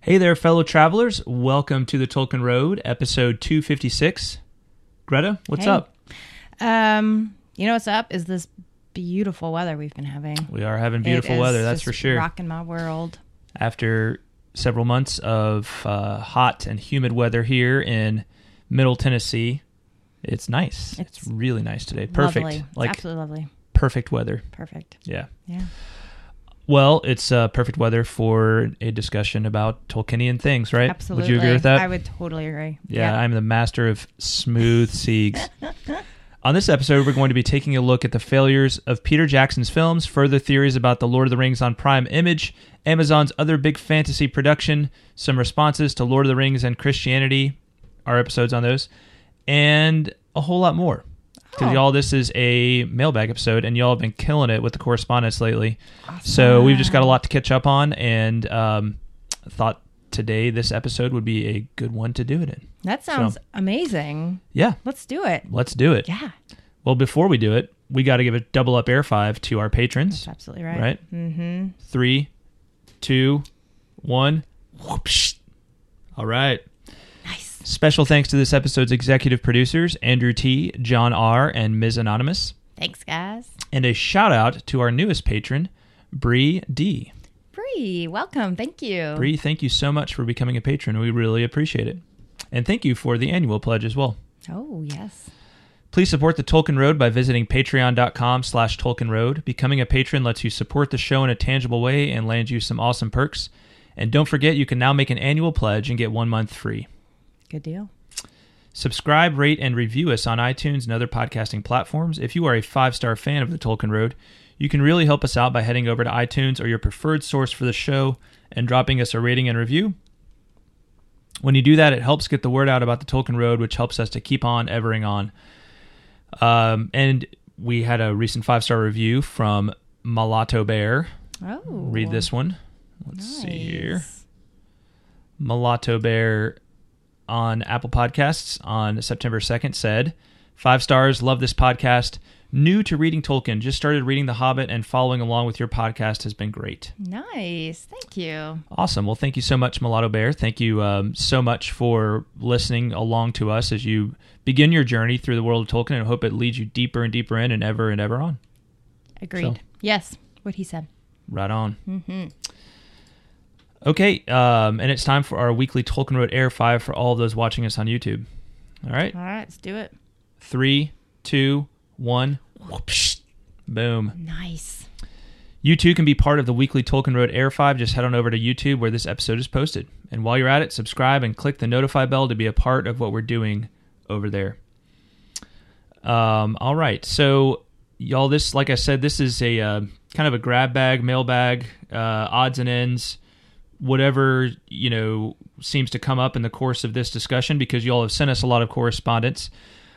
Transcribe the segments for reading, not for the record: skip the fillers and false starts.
Hey there, fellow travelers. Welcome to the Tolkien Road, episode 256. Greta, what's up? You know what's up is this beautiful weather we've been having. We are having beautiful weather, that's for sure. Rocking my world. After several months of hot and humid weather here in Middle Tennessee, it's nice. It's really nice today. Perfect. Lovely. Like absolutely lovely. Perfect weather. Perfect. Yeah. Yeah. Well, it's perfect weather for a discussion about Tolkienian things, right? Absolutely. Would you agree with that? I would totally agree. Yeah, I'm the master of smooth siegs. On this episode, we're going to be taking a look at the failures of Peter Jackson's films, further theories about The Lord of the Rings on Prime Image, Amazon's other big fantasy production, some responses to Lord of the Rings and Christianity, our episodes on those, and a whole lot more. Because y'all, this is a mailbag episode, and y'all have been killing it with the correspondence lately. Awesome. So we've just got a lot to catch up on, and thought today this episode would be a good one to do it in. That sounds amazing. Yeah. Let's do it. Let's do it. Yeah. Well, before we do it, we got to give a double up air five to our patrons. That's absolutely right. Right? Mm-hmm. 3, 2, 1. Whoopsh. All right. Nice. Special thanks to this episode's executive producers, Andrew T., John R., and Ms. Anonymous. Thanks, guys. And a shout out to our newest patron, Bree D. Bree, welcome. Thank you. Bree, thank you so much for becoming a patron. We really appreciate it. And thank you for the annual pledge as well. Oh, yes. Please support the Tolkien Road by visiting patreon.com/Tolkien Road. Becoming a patron lets you support the show in a tangible way and land you some awesome perks. And don't forget, you can now make an annual pledge and get 1 month free. Good deal. Subscribe, rate, and review us on iTunes and other podcasting platforms. If you are a 5-star fan of the Tolkien Road, you can really help us out by heading over to iTunes or your preferred source for the show and dropping us a rating and review. When you do that, it helps get the word out about the Tolkien Road, which helps us to keep on evering on. And we had a recent 5-star review from Mulatto Bear. Oh. Read this one. Let's Nice. see here. Mulatto Bear on Apple Podcasts on September 2nd said, 5 stars, love this podcast. New to reading Tolkien, just started reading The Hobbit, and following along with your podcast has been great. Nice. Thank you. Awesome. Well, thank you so much, Mulatto Bear. Thank you so much for listening along to us as you begin your journey through the world of Tolkien, and I hope it leads you deeper and deeper in and ever on. Agreed. So, yes, what he said. right on. Mm-hmm. Okay, and it's time for our weekly Tolkien Road Air 5 for all of those watching us on YouTube. All right? All right, let's do it. 3, 2, 1. Whoopsh. Boom. Nice. You too can be part of the weekly Tolkien Road Air 5. Just head on over to YouTube where this episode is posted. And while you're at it, subscribe and click the notify bell to be a part of what we're doing over there. All right. So, y'all, this, like I said, this is a kind of a grab bag, mailbag, odds and ends, whatever, seems to come up in the course of this discussion, because y'all have sent us a lot of correspondence.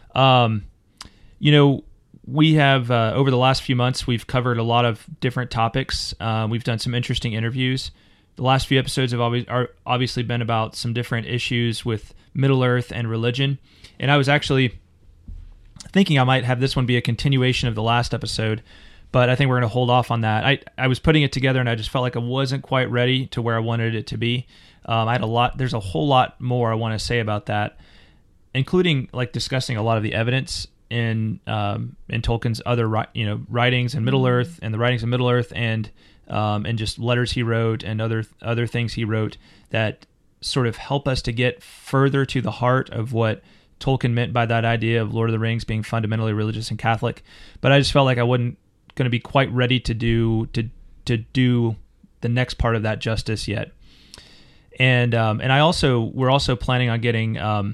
We have, over the last few months, we've covered a lot of different topics. We've done some interesting interviews. The last few episodes have obviously been about some different issues with Middle-earth and religion. And I was actually thinking I might have this one be a continuation of the last episode, but I think we're going to hold off on that. I was putting it together, and I just felt like I wasn't quite ready to where I wanted it to be. There's a whole lot more I want to say about that, including like discussing a lot of the evidence in Tolkien's other writings in Middle-earth, and the writings of Middle-earth, and just letters he wrote and other things he wrote that sort of help us to get further to the heart of what Tolkien meant by that idea of Lord of the Rings being fundamentally religious and Catholic. But I just felt like I wasn't going to be quite ready to do the next part of that justice yet. And we're also planning on getting Carl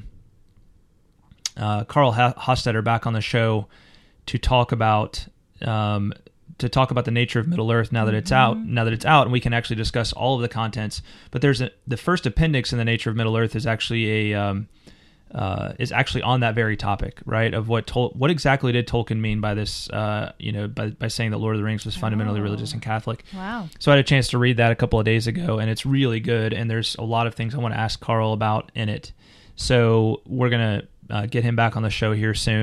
Hostetter back on the show to talk about the nature of Middle Earth now that it's out, and we can actually discuss all of the contents. But the first appendix in the nature of Middle Earth is actually is actually on that very topic, right? Of what exactly did Tolkien mean by this, by saying that Lord of the Rings was fundamentally religious and Catholic. Wow. So I had a chance to read that a couple of days ago, and it's really good, and there's a lot of things I want to ask Carl about in it. So we're going to get him back on the show here soon.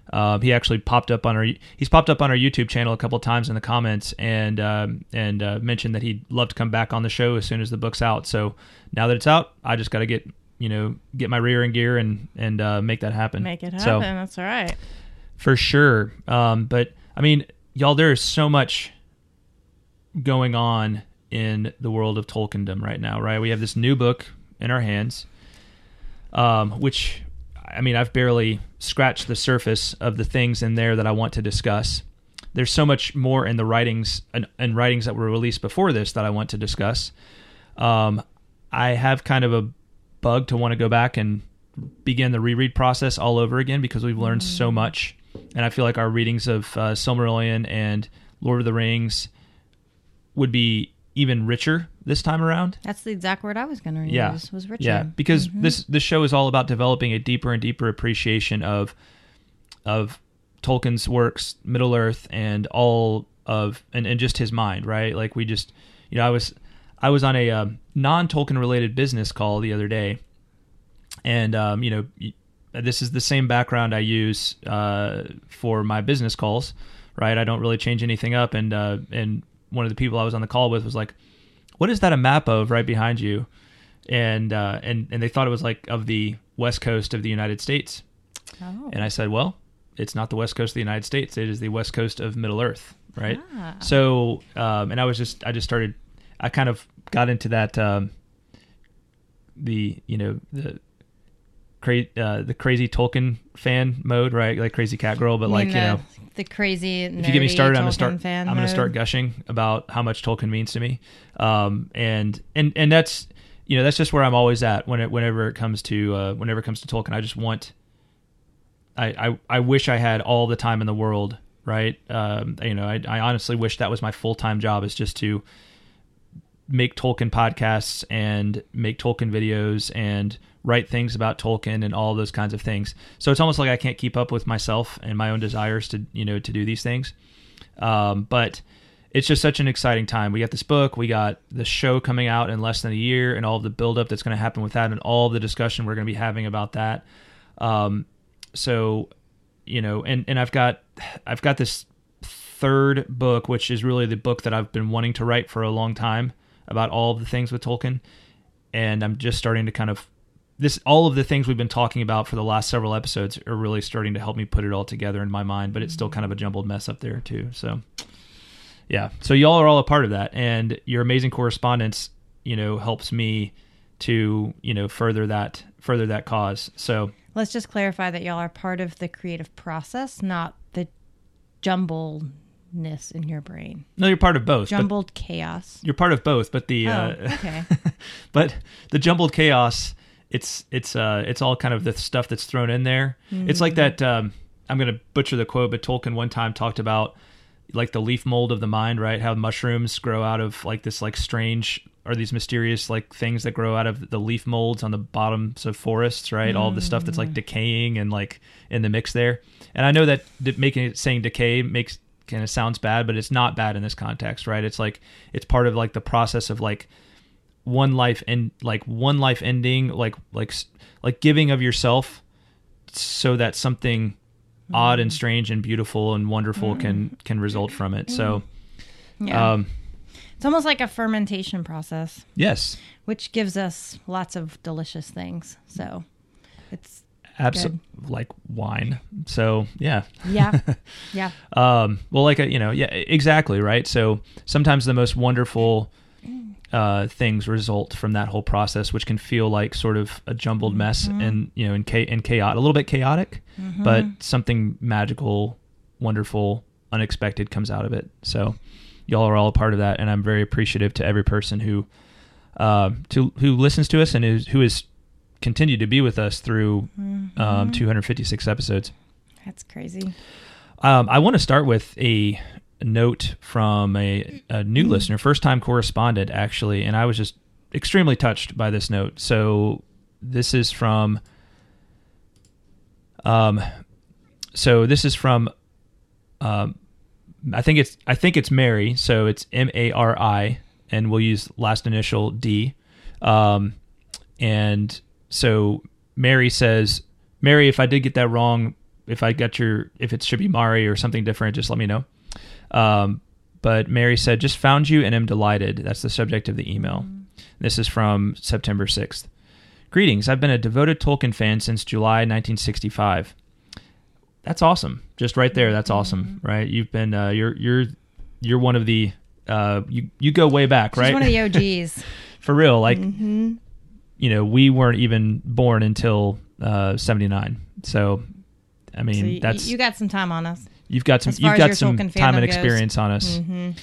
He actually popped up on our YouTube channel a couple of times in the comments and mentioned that he'd love to come back on the show as soon as the book's out. So now that it's out, I just got to get my rear in gear and make that happen. Make it happen. So, that's all right. for sure. But I mean, y'all, there is so much going on in the world of Tolkiendom right now, right? We have this new book in our hands, which, I mean, I've barely scratched the surface of the things in there that I want to discuss. There's so much more in the writings and writings that were released before this that I want to discuss. I have kind of a bug to want to go back and begin the reread process all over again because we've learned so much. And I feel like our readings of Silmarillion and Lord of the Rings would be even richer this time around. That's the exact word I was going to use, was richer. Yeah, because this show is all about developing a deeper and deeper appreciation of Tolkien's works, Middle-earth, and all of and just his mind, right? Like we just, I was on a non-Tolkien related business call the other day, and this is the same background I use for my business calls, right? I don't really change anything up, and one of the people I was on the call with was like, "What is that a map of right behind you?" And they thought it was like of the west coast of the United States. Oh. And I said, well, it's not the west coast of the United States. It is the west coast of Middle Earth, right? Ah. So, and I kind of got into that, the crazy Tolkien fan mode, right? Like crazy cat girl, but the crazy nerdy if you get me started, I'm Tolkien gonna start gushing about how much Tolkien means to me. And that's that's just where I'm always at whenever it comes to Tolkien. I just want I wish I had all the time in the world, right? I honestly wish that was my full-time job, is just to make Tolkien podcasts and make Tolkien videos and write things about Tolkien and all those kinds of things. So it's almost like I can't keep up with myself and my own desires to do these things. But it's just such an exciting time. We got this book, we got the show coming out in less than a year, and all of the buildup that's going to happen with that, and all of the discussion we're going to be having about that. So, and I've got this third book, which is really the book that I've been wanting to write for a long time about all of the things with Tolkien. And I'm just starting to kind of all of the things we've been talking about for the last several episodes are really starting to help me put it all together in my mind, but it's still kind of a jumbled mess up there too. So yeah. So y'all are all a part of that, and your amazing correspondence, helps me to, further that cause. So let's just clarify that y'all are part of the creative process, not the jumbledness in your brain. No, you're part of both. Jumbled chaos. You're part of both, but okay. But the jumbled chaos, it's all kind of the stuff that's thrown in there. Mm-hmm. It's like that. I'm going to butcher the quote, but Tolkien one time talked about like the leaf mold of the mind, right? How mushrooms grow out of like this like strange or these mysterious like things that grow out of the leaf molds on the bottoms of forests, right? All of the stuff that's like decaying and like in the mix there. And I know that saying decay makes kind of sounds bad, but it's not bad in this context, right? It's like it's part of like the process of like one life ending, like giving of yourself so that something odd and strange and beautiful and wonderful can result from it. So yeah. It's almost like a fermentation process. Yes. Which gives us lots of delicious things. So it's absolutely like wine. So yeah. Yeah. Yeah. Well, like exactly, right? So sometimes the most wonderful things result from that whole process, which can feel like sort of a jumbled mess and chaotic, a little bit chaotic, but something magical, wonderful, unexpected comes out of it. So y'all are all a part of that, and I'm very appreciative to every person who listens to us and who has continued to be with us through 256 episodes. That's crazy. I want to start with a note from a new listener, first-time correspondent, actually, and I was just extremely touched by this note. So this is from I think it's Mary, so it's Mari, and we'll use last initial D. And so Mary says, Mary, if I did get that wrong, if it should be Mari or something different, just let me know. But Mary said, just found you and am delighted. That's the subject of the email. This is from September 6th. Greetings. I've been a devoted Tolkien fan since July 1965. That's awesome. Just right there. That's awesome. Right. You've been, you're one of the, you go way back, right? She's one of the OGs. For real. Like, we weren't even born until 79. So, I mean, so that's, you got some time on us. You've got some time and experience on us.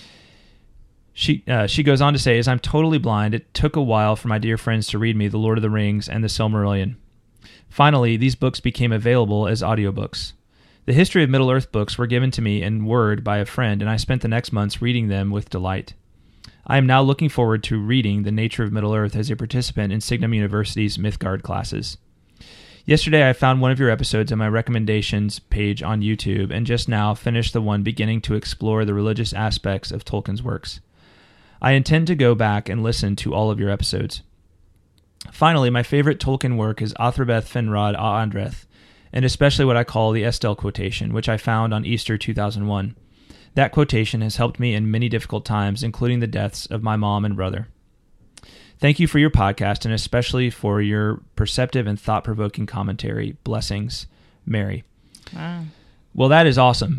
She goes on to say, as I'm totally blind, it took a while for my dear friends to read me The Lord of the Rings and The Silmarillion. Finally, these books became available as audiobooks. The History of Middle-earth books were given to me in Word by a friend, and I spent the next months reading them with delight. I am now looking forward to reading The Nature of Middle-earth as a participant in Signum University's Mythgard classes. Yesterday, I found one of your episodes on my recommendations page on YouTube, and just now finished the one beginning to explore the religious aspects of Tolkien's works. I intend to go back and listen to all of your episodes. Finally, my favorite Tolkien work is Athrobeth Finrod a Andreth, and especially what I call the Estelle quotation, which I found on Easter 2001. That quotation has helped me in many difficult times, including the deaths of my mom and brother. Thank you for your podcast, and especially for your perceptive and thought-provoking commentary. Blessings, Mary. Wow. Well, that is awesome.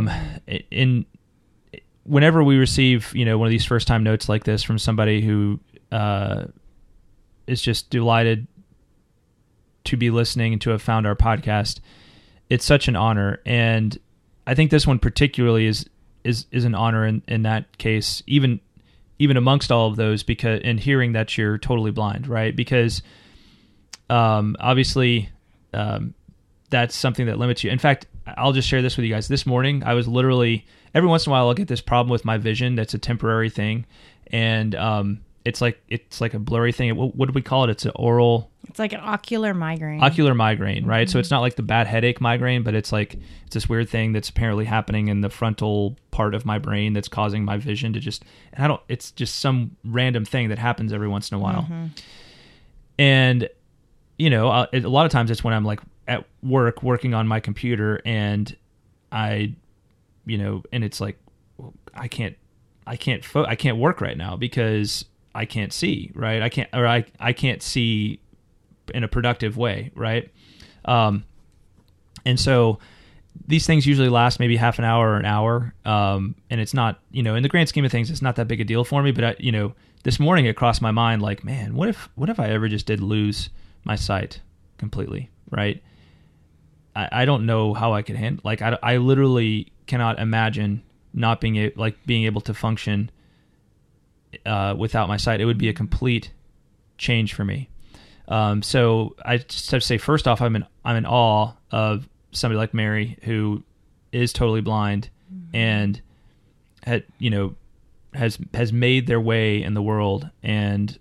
Whenever we receive, one of these first-time notes like this from somebody who is just delighted to be listening and to have found our podcast, it's such an honor. And I think this one particularly is an honor in that case, even amongst all of those, because in hearing that you're totally blind, right? Because obviously that's something that limits you. In fact, I'll just share this with you guys. This morning, I was literally, every once in a while I'll get this problem with my vision that's a temporary thing, and it's like a blurry thing. What do we call it? It's like an ocular migraine. Ocular migraine, right? So it's not like the bad headache migraine, but it's this weird thing that's apparently happening in the frontal part of my brain that's causing my vision to it's just some random thing that happens every once in a while. And, a lot of times it's when I'm like at work working on my computer and and it's like, I can't work right now because I can't see, right? I can't see in a productive way, right? And so these things usually last maybe half an hour or an hour, and it's not, in the grand scheme of things, it's not that big a deal for me. But this morning it crossed my mind, like, man, what if I ever just did lose my sight completely, right? I don't know how I could handle. Like, I literally cannot imagine not being able to function without my sight. It would be a complete change for me. So I just have to say, first off, I'm in awe of somebody like Mary, who is totally blind and has made their way in the world and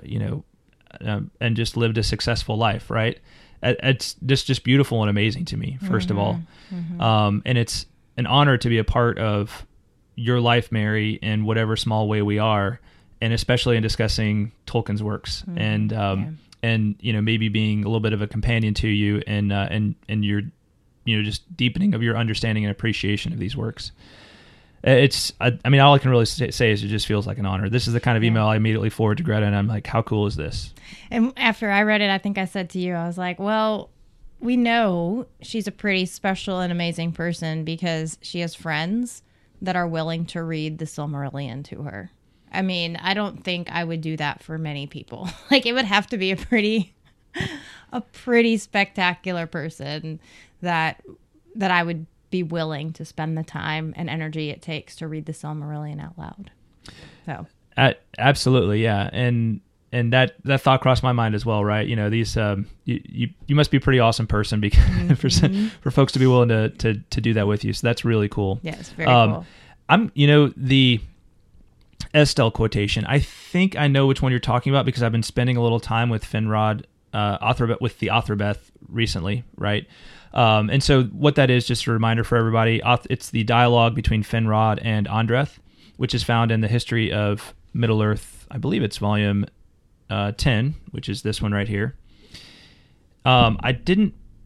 just lived a successful life. Right. It's just beautiful and amazing to me, first of all. And it's an honor to be a part of your life, Mary, in whatever small way we are, and especially in discussing Tolkien's works. And maybe being a little bit of a companion to you and your just deepening of your understanding and appreciation of these works. All I can really say is it just feels like an honor. This is the kind of email I immediately forward to Greta, and I'm like, how cool is this? And after I read it, I think I said to you, I was like, well, we know she's a pretty special and amazing person because she has friends that are willing to read the Silmarillion to her. I mean, I don't think I would do that for many people. Like, it would have to be a pretty spectacular person that I would be willing to spend the time and energy it takes to read the Silmarillion out loud. So, absolutely, yeah, and that thought crossed my mind as well, right? These you must be a pretty awesome person because for folks to be willing to do that with you. So that's really cool. Yes, very cool. The Estelle quotation, I think I know which one you're talking about because I've been spending a little time with Finrod, with the Athrobeth recently, right? And so what that is, just a reminder for everybody, it's the dialogue between Finrod and Andreth, which is found in the History of Middle-earth. I believe it's volume 10, which is this one right here. I didn't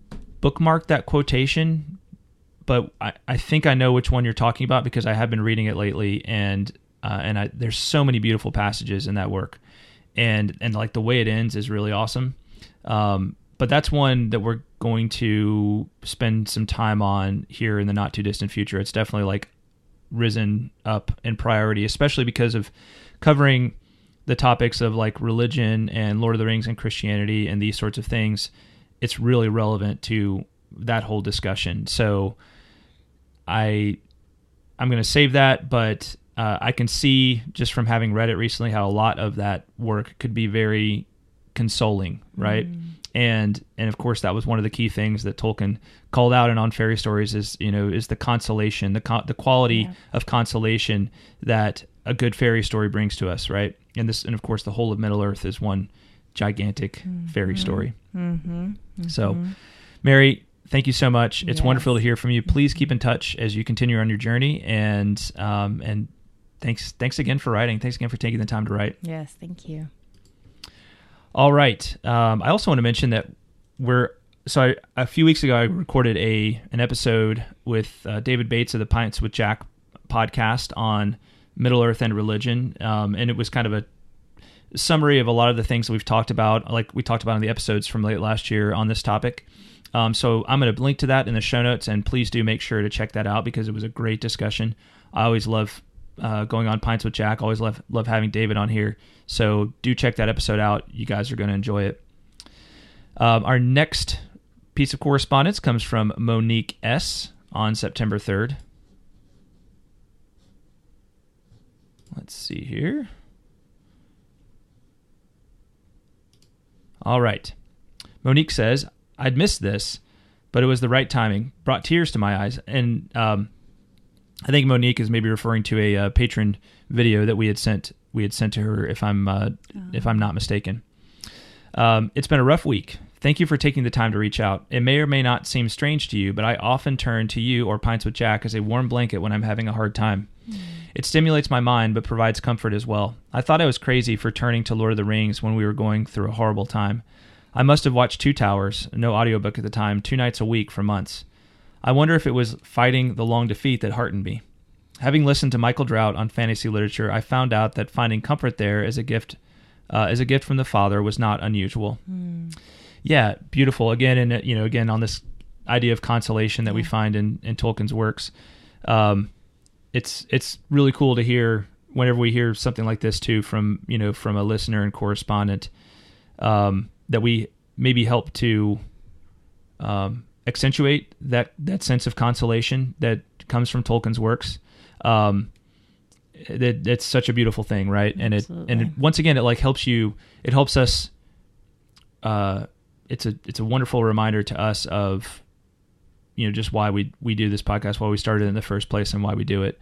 bookmarked that quotation, but I think I know which one you're talking about because I have been reading it lately, and there's so many beautiful passages in that work, and like the way it ends is really awesome. But that's one that we're going to spend some time on here in the not too distant future. It's definitely like risen up in priority, especially because of covering the topics of like religion and Lord of the Rings and Christianity and these sorts of things. It's really relevant to that whole discussion. So I'm going to save that, but I can see just from having read it recently how a lot of that work could be very consoling, right? And of course that was one of the key things that Tolkien called out in On Fairy Stories is the consolation, the quality of consolation that a good fairy story brings to us, right? And of course the whole of Middle Earth is one gigantic fairy story. So, Mary, thank you so much. It's wonderful to hear from you. Please keep in touch as you continue on your journey, and thanks again for writing. Thanks again for taking the time to write. Yes, thank you. All right. I also want to mention that a few weeks ago I recorded an episode with David Bates of the Pints with Jack podcast on Middle Earth and religion, and it was kind of a summary of a lot of the things that we've talked about, like we talked about in the episodes from late last year on this topic. So I'm going to link to that in the show notes, and please do make sure to check that out because it was a great discussion. I always love going on Pints with Jack. Always love having David on here. So do check that episode out. You guys are going to enjoy it. Our next piece of correspondence comes from Monique S. on September 3rd. Let's see here. All right. Monique says, I'd missed this, but it was the right timing. Brought tears to my eyes. And I think Monique is maybe referring to a patron video that we had sent to her, if I'm not mistaken. It's been a rough week. Thank you for taking the time to reach out. It may or may not seem strange to you, but I often turn to you or Pints with Jack as a warm blanket when I'm having a hard time. It stimulates my mind, but provides comfort as well. I thought I was crazy for turning to Lord of the Rings when we were going through a horrible time. I must have watched Two Towers, no audiobook at the time, 2 nights a week for months. I wonder if it was fighting the long defeat that heartened me. Having listened to Michael Drought on fantasy literature, I found out that finding comfort there as a gift from the Father was not unusual. Yeah, beautiful. Again, again on this idea of consolation that we find in Tolkien's works. It's really cool to hear whenever we hear something like this too from a listener and correspondent, that we maybe help to accentuate that sense of consolation that comes from Tolkien's works. It's such a beautiful thing, right? And once again, it like helps you. It helps us. It's a wonderful reminder to us of, just why we do this podcast, why we started in the first place, and why we do it.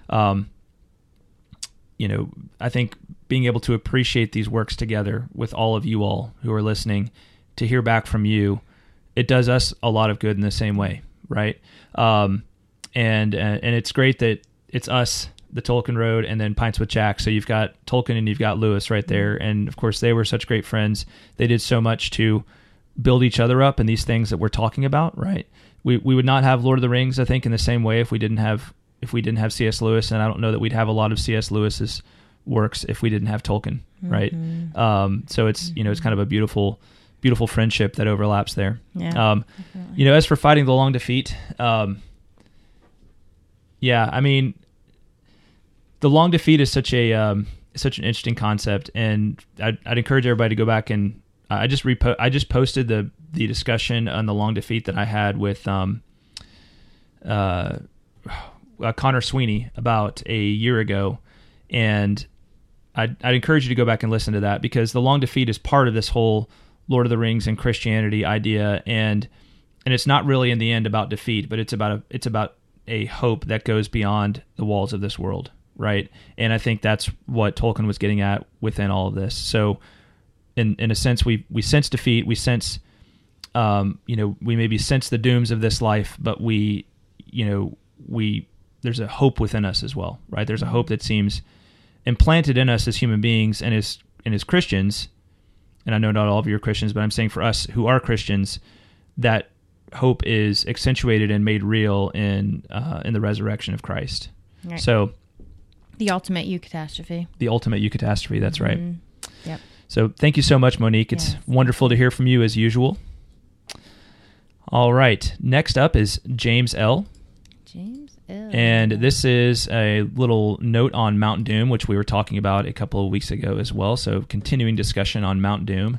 I think being able to appreciate these works together with all of you all who are listening, to hear back from you, it does us a lot of good in the same way, right? And it's great that it's us, the Tolkien Road, and then Pints with Jack. So you've got Tolkien and you've got Lewis right there. And of course, they were such great friends. They did so much to build each other up in these things that we're talking about, right? We would not have Lord of the Rings, I think, in the same way if we didn't have C.S. Lewis, and I don't know that we'd have a lot of C.S. Lewis's works if we didn't have Tolkien, right? So it's it's kind of a beautiful friendship that overlaps there. Yeah, as for fighting the long defeat, I mean, the long defeat is such an interesting concept, and I'd encourage everybody to go back and I just posted the discussion on the long defeat that I had with Connor Sweeney about a year ago, and I'd encourage you to go back and listen to that, because the long defeat is part of this whole Lord of the Rings and Christianity idea, and it's not really in the end about defeat, but it's about a hope that goes beyond the walls of this world, right? And I think that's what Tolkien was getting at within all of this. So in a sense, we sense defeat, we sense we maybe sense the dooms of this life, but we there's a hope within us as well, right? There's a hope that seems implanted in us as human beings and as Christians. And I know not all of you are Christians, but I'm saying for us who are Christians, that hope is accentuated and made real in the resurrection of Christ. Right. So The ultimate eucatastrophe. the ultimate eucatastrophe, that's right. Yep. So thank you so much, Monique. It's Yes. wonderful to hear from you as usual. All right. Next up is James L. James L. And this is a little note on Mount Doom, which we were talking about a couple of weeks ago as well. So continuing discussion on Mount Doom.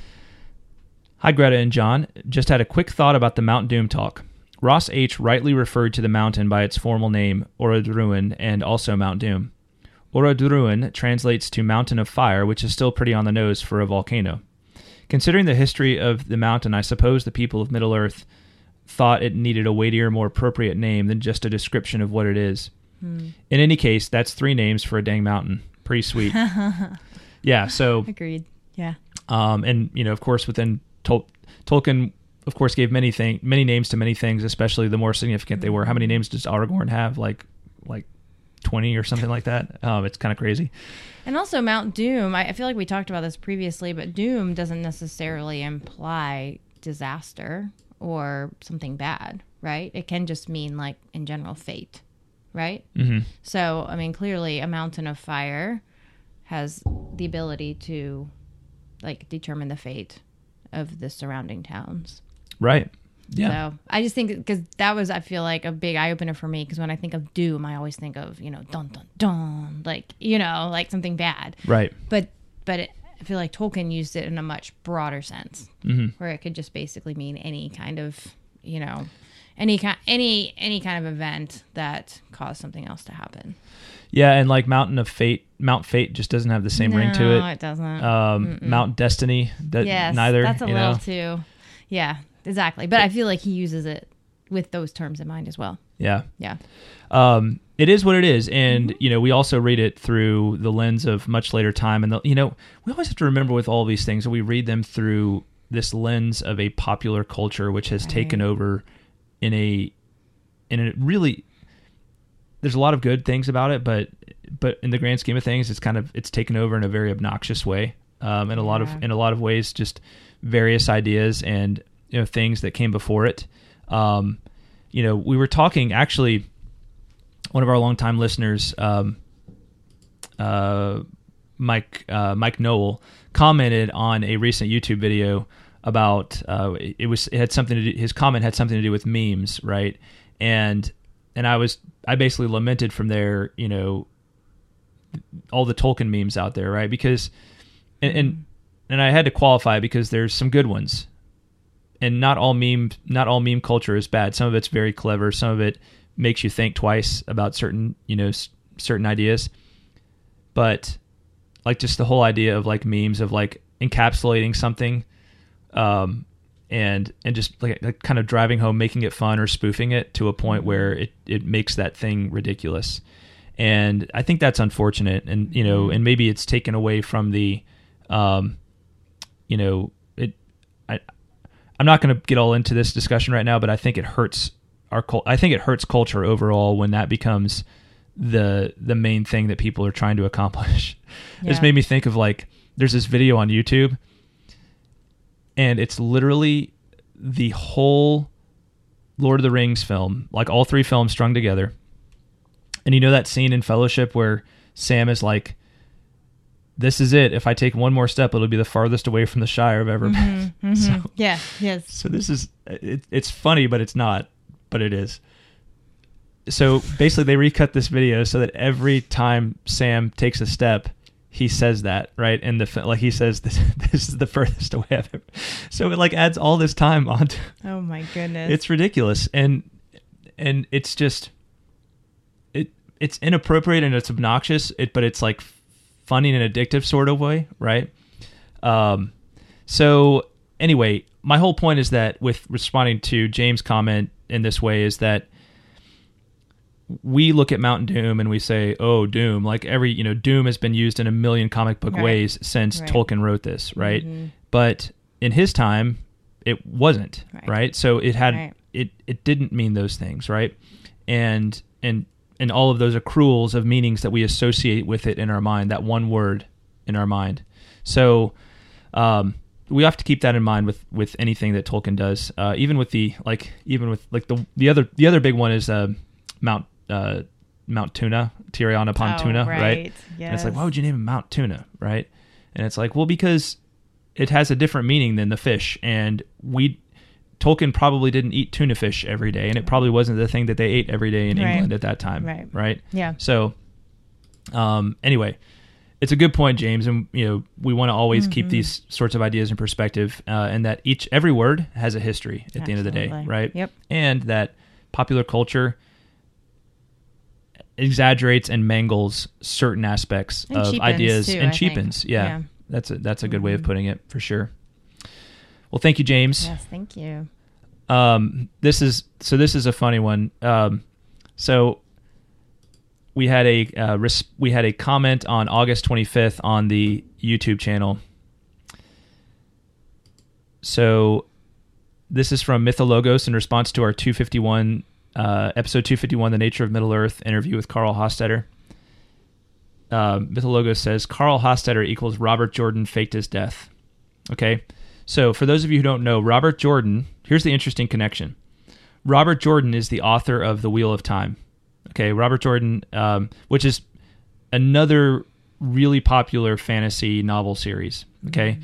Hi, Greta and John. Just had a quick thought about the Mount Doom talk. Ross H. rightly referred to the mountain by its formal name, Orodruin, and also Mount Doom. Orodruin translates to Mountain of Fire, which is still pretty on the nose for a volcano. Considering the history of the mountain, I suppose the people of Middle-earth thought it needed a weightier, more appropriate name than just a description of what it is. In any case, that's 3 names for a dang mountain. Pretty sweet. Yeah, so... Agreed. Yeah. And, you know, of course, within Tolkien, of course, gave many names to many things, especially the more significant they were. How many names does Aragorn have? Like 20 or something like that? It's kind of crazy. And also Mount Doom, I feel like we talked about this previously, but Doom doesn't necessarily imply disaster or something bad, right? It can just mean, like, in general, fate, right? Mm-hmm. So, I mean, clearly a mountain of fire has the ability to, like, determine the fate of the surrounding towns. Right. Yeah. So I just think, because that was, I feel like, a big eye-opener for me, because when I think of Doom, I always think of, you know, dun, dun, dun, like, you know, like something bad. Right. But I feel like Tolkien used it in a much broader sense, where it could just basically mean any kind of, you know, any kind of event that caused something else to happen. Yeah, and like Mount Fate just doesn't have the same ring to it. No, it doesn't. Mount Destiny, Yes, neither. that's a you little know? too. Yeah, exactly. But I feel like he uses it with those terms in mind as well. Yeah. Yeah. It is what it is, and you know, we also read it through the lens of much later time, and you know, we always have to remember with all these things that we read them through this lens of a popular culture which has taken over in a really. There's a lot of good things about it, but in the grand scheme of things, it's taken over in a very obnoxious way. In a lot of ways, just various ideas and, you know, things that came before it. You know, we were talking, actually, one of our longtime listeners, Mike Noel, commented on a recent YouTube video about his comment had something to do with memes, right? And I basically lamented from there, you know, all the Tolkien memes out there, right? Because and I had to qualify, because there's some good ones, and not all meme culture is bad. Some of it's very clever. Some of it makes you think twice about certain ideas. But like, just the whole idea of like memes, of like encapsulating something, and just like kind of driving home, making it fun or spoofing it to a point where it makes that thing ridiculous. And I think that's unfortunate. And, you know, and maybe it's taken away from the, you know, I'm not going to get all into this discussion right now, but I think it hurts culture overall when that becomes the main thing that people are trying to accomplish. Yeah. This made me think of, like, there's this video on YouTube, and it's literally the whole Lord of the Rings film, like all 3 films strung together. And you know that scene in Fellowship where Sam is like, this is it. If I take one more step, it'll be the farthest away from the Shire I've ever been. Mm-hmm. So, yeah, yes. So this is, it's funny, but it's not, but it is. So basically they recut this video so that every time Sam takes a step, he says that, right? And like he says, this is the furthest away I've ever. So it like adds all this time onto. Oh my goodness. It's ridiculous. And it's just, it's inappropriate and it's obnoxious, but it's like funny in an addictive sort of way, right? So anyway, my whole point is that, with responding to James' comment in this way, is that we look at Mount Doom and we say, oh, Doom, like Doom has been used in a million comic book ways since Tolkien wrote this, right? Mm-hmm. But in his time, it wasn't, right? So it had, it didn't mean those things, right? And all of those accruals of meanings that we associate with it in our mind, that one word in our mind. So, we have to keep that in mind with anything that Tolkien does. Even with the other big one is Mount Tuna, Tirion upon Tuna, right? Yes. And it's like, why would you name him Mount Tuna, right? And it's like, well, because it has a different meaning than the fish, and Tolkien probably didn't eat tuna fish every day, and it probably wasn't the thing that they ate every day in England at that time, right? Yeah. So, anyway, it's a good point, James, and we want to always keep these sorts of ideas in perspective, and that every word has a history at the end of the day, right? Yep. And that popular culture exaggerates and mangles certain aspects of ideas too, and cheapens. Yeah. That's a good way of putting it, for sure. Well, thank you, James. Yes, thank you. This is a funny one. So we had a comment on August 25th on the YouTube channel. So this is from Mythologos in response to our 251 episode 251, The Nature of Middle-earth interview with Carl Hostetter. Mythologos says Carl Hostetter equals Robert Jordan faked his death. Okay, so for those of you who don't know, Robert Jordan, here's the interesting connection. Robert Jordan is the author of The Wheel of Time. Okay, Robert Jordan, which is another really popular fantasy novel series. Okay,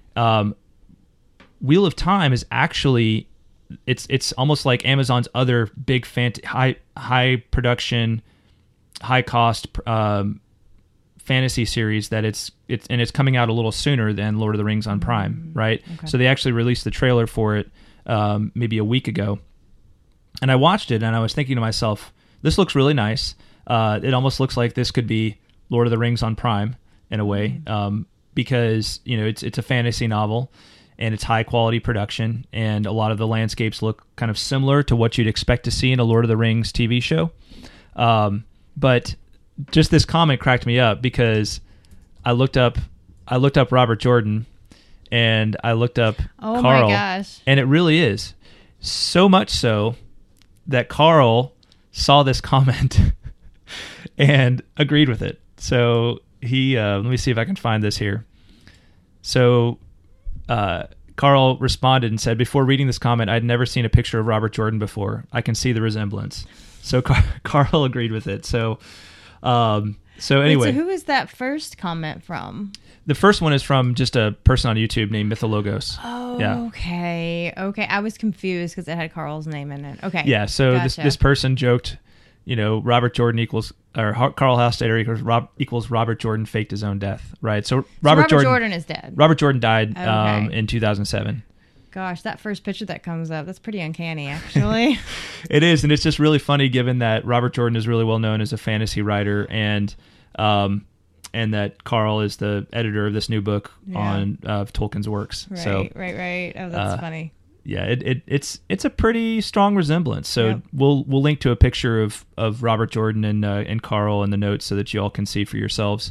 Wheel of Time is actually it's almost like Amazon's other big high production, high cost fantasy series that it's coming out a little sooner than Lord of the Rings on Prime, right? Okay. So they actually released the trailer for it maybe a week ago, and I watched it and I was thinking to myself, this looks really nice. It almost looks like this could be Lord of the Rings on Prime in a way, because it's a fantasy novel and it's high quality production, and a lot of the landscapes look kind of similar to what you'd expect to see in a Lord of the Rings TV show. But just this comment cracked me up because I looked up Robert Jordan and I looked up Carl. My gosh. And it really is. So much so that Carl saw this comment and agreed with it. So he, let me see if I can find this here. So Carl responded and said, before reading this comment, I'd never seen a picture of Robert Jordan before. I can see the resemblance. So Carl agreed with it. So anyway. Wait, so who is that first comment from? The first one is from just a person on YouTube named Mythologos. Oh, yeah. Okay. I was confused because it had Carl's name in it. Okay. Yeah. So gotcha. this person joked, Robert Jordan or Carl Hostetter equals Robert Jordan faked his own death, right? So Robert Jordan is dead. Robert Jordan died in 2007. Gosh, that first picture that comes up, that's pretty uncanny, actually. It is, and it's just really funny given that Robert Jordan is really well known as a fantasy writer, and that Carl is the editor of this new book on Tolkien's works. Right. Oh, that's funny. Yeah, it's a pretty strong resemblance. So we'll link to a picture of Robert Jordan and Carl in the notes so that you all can see for yourselves.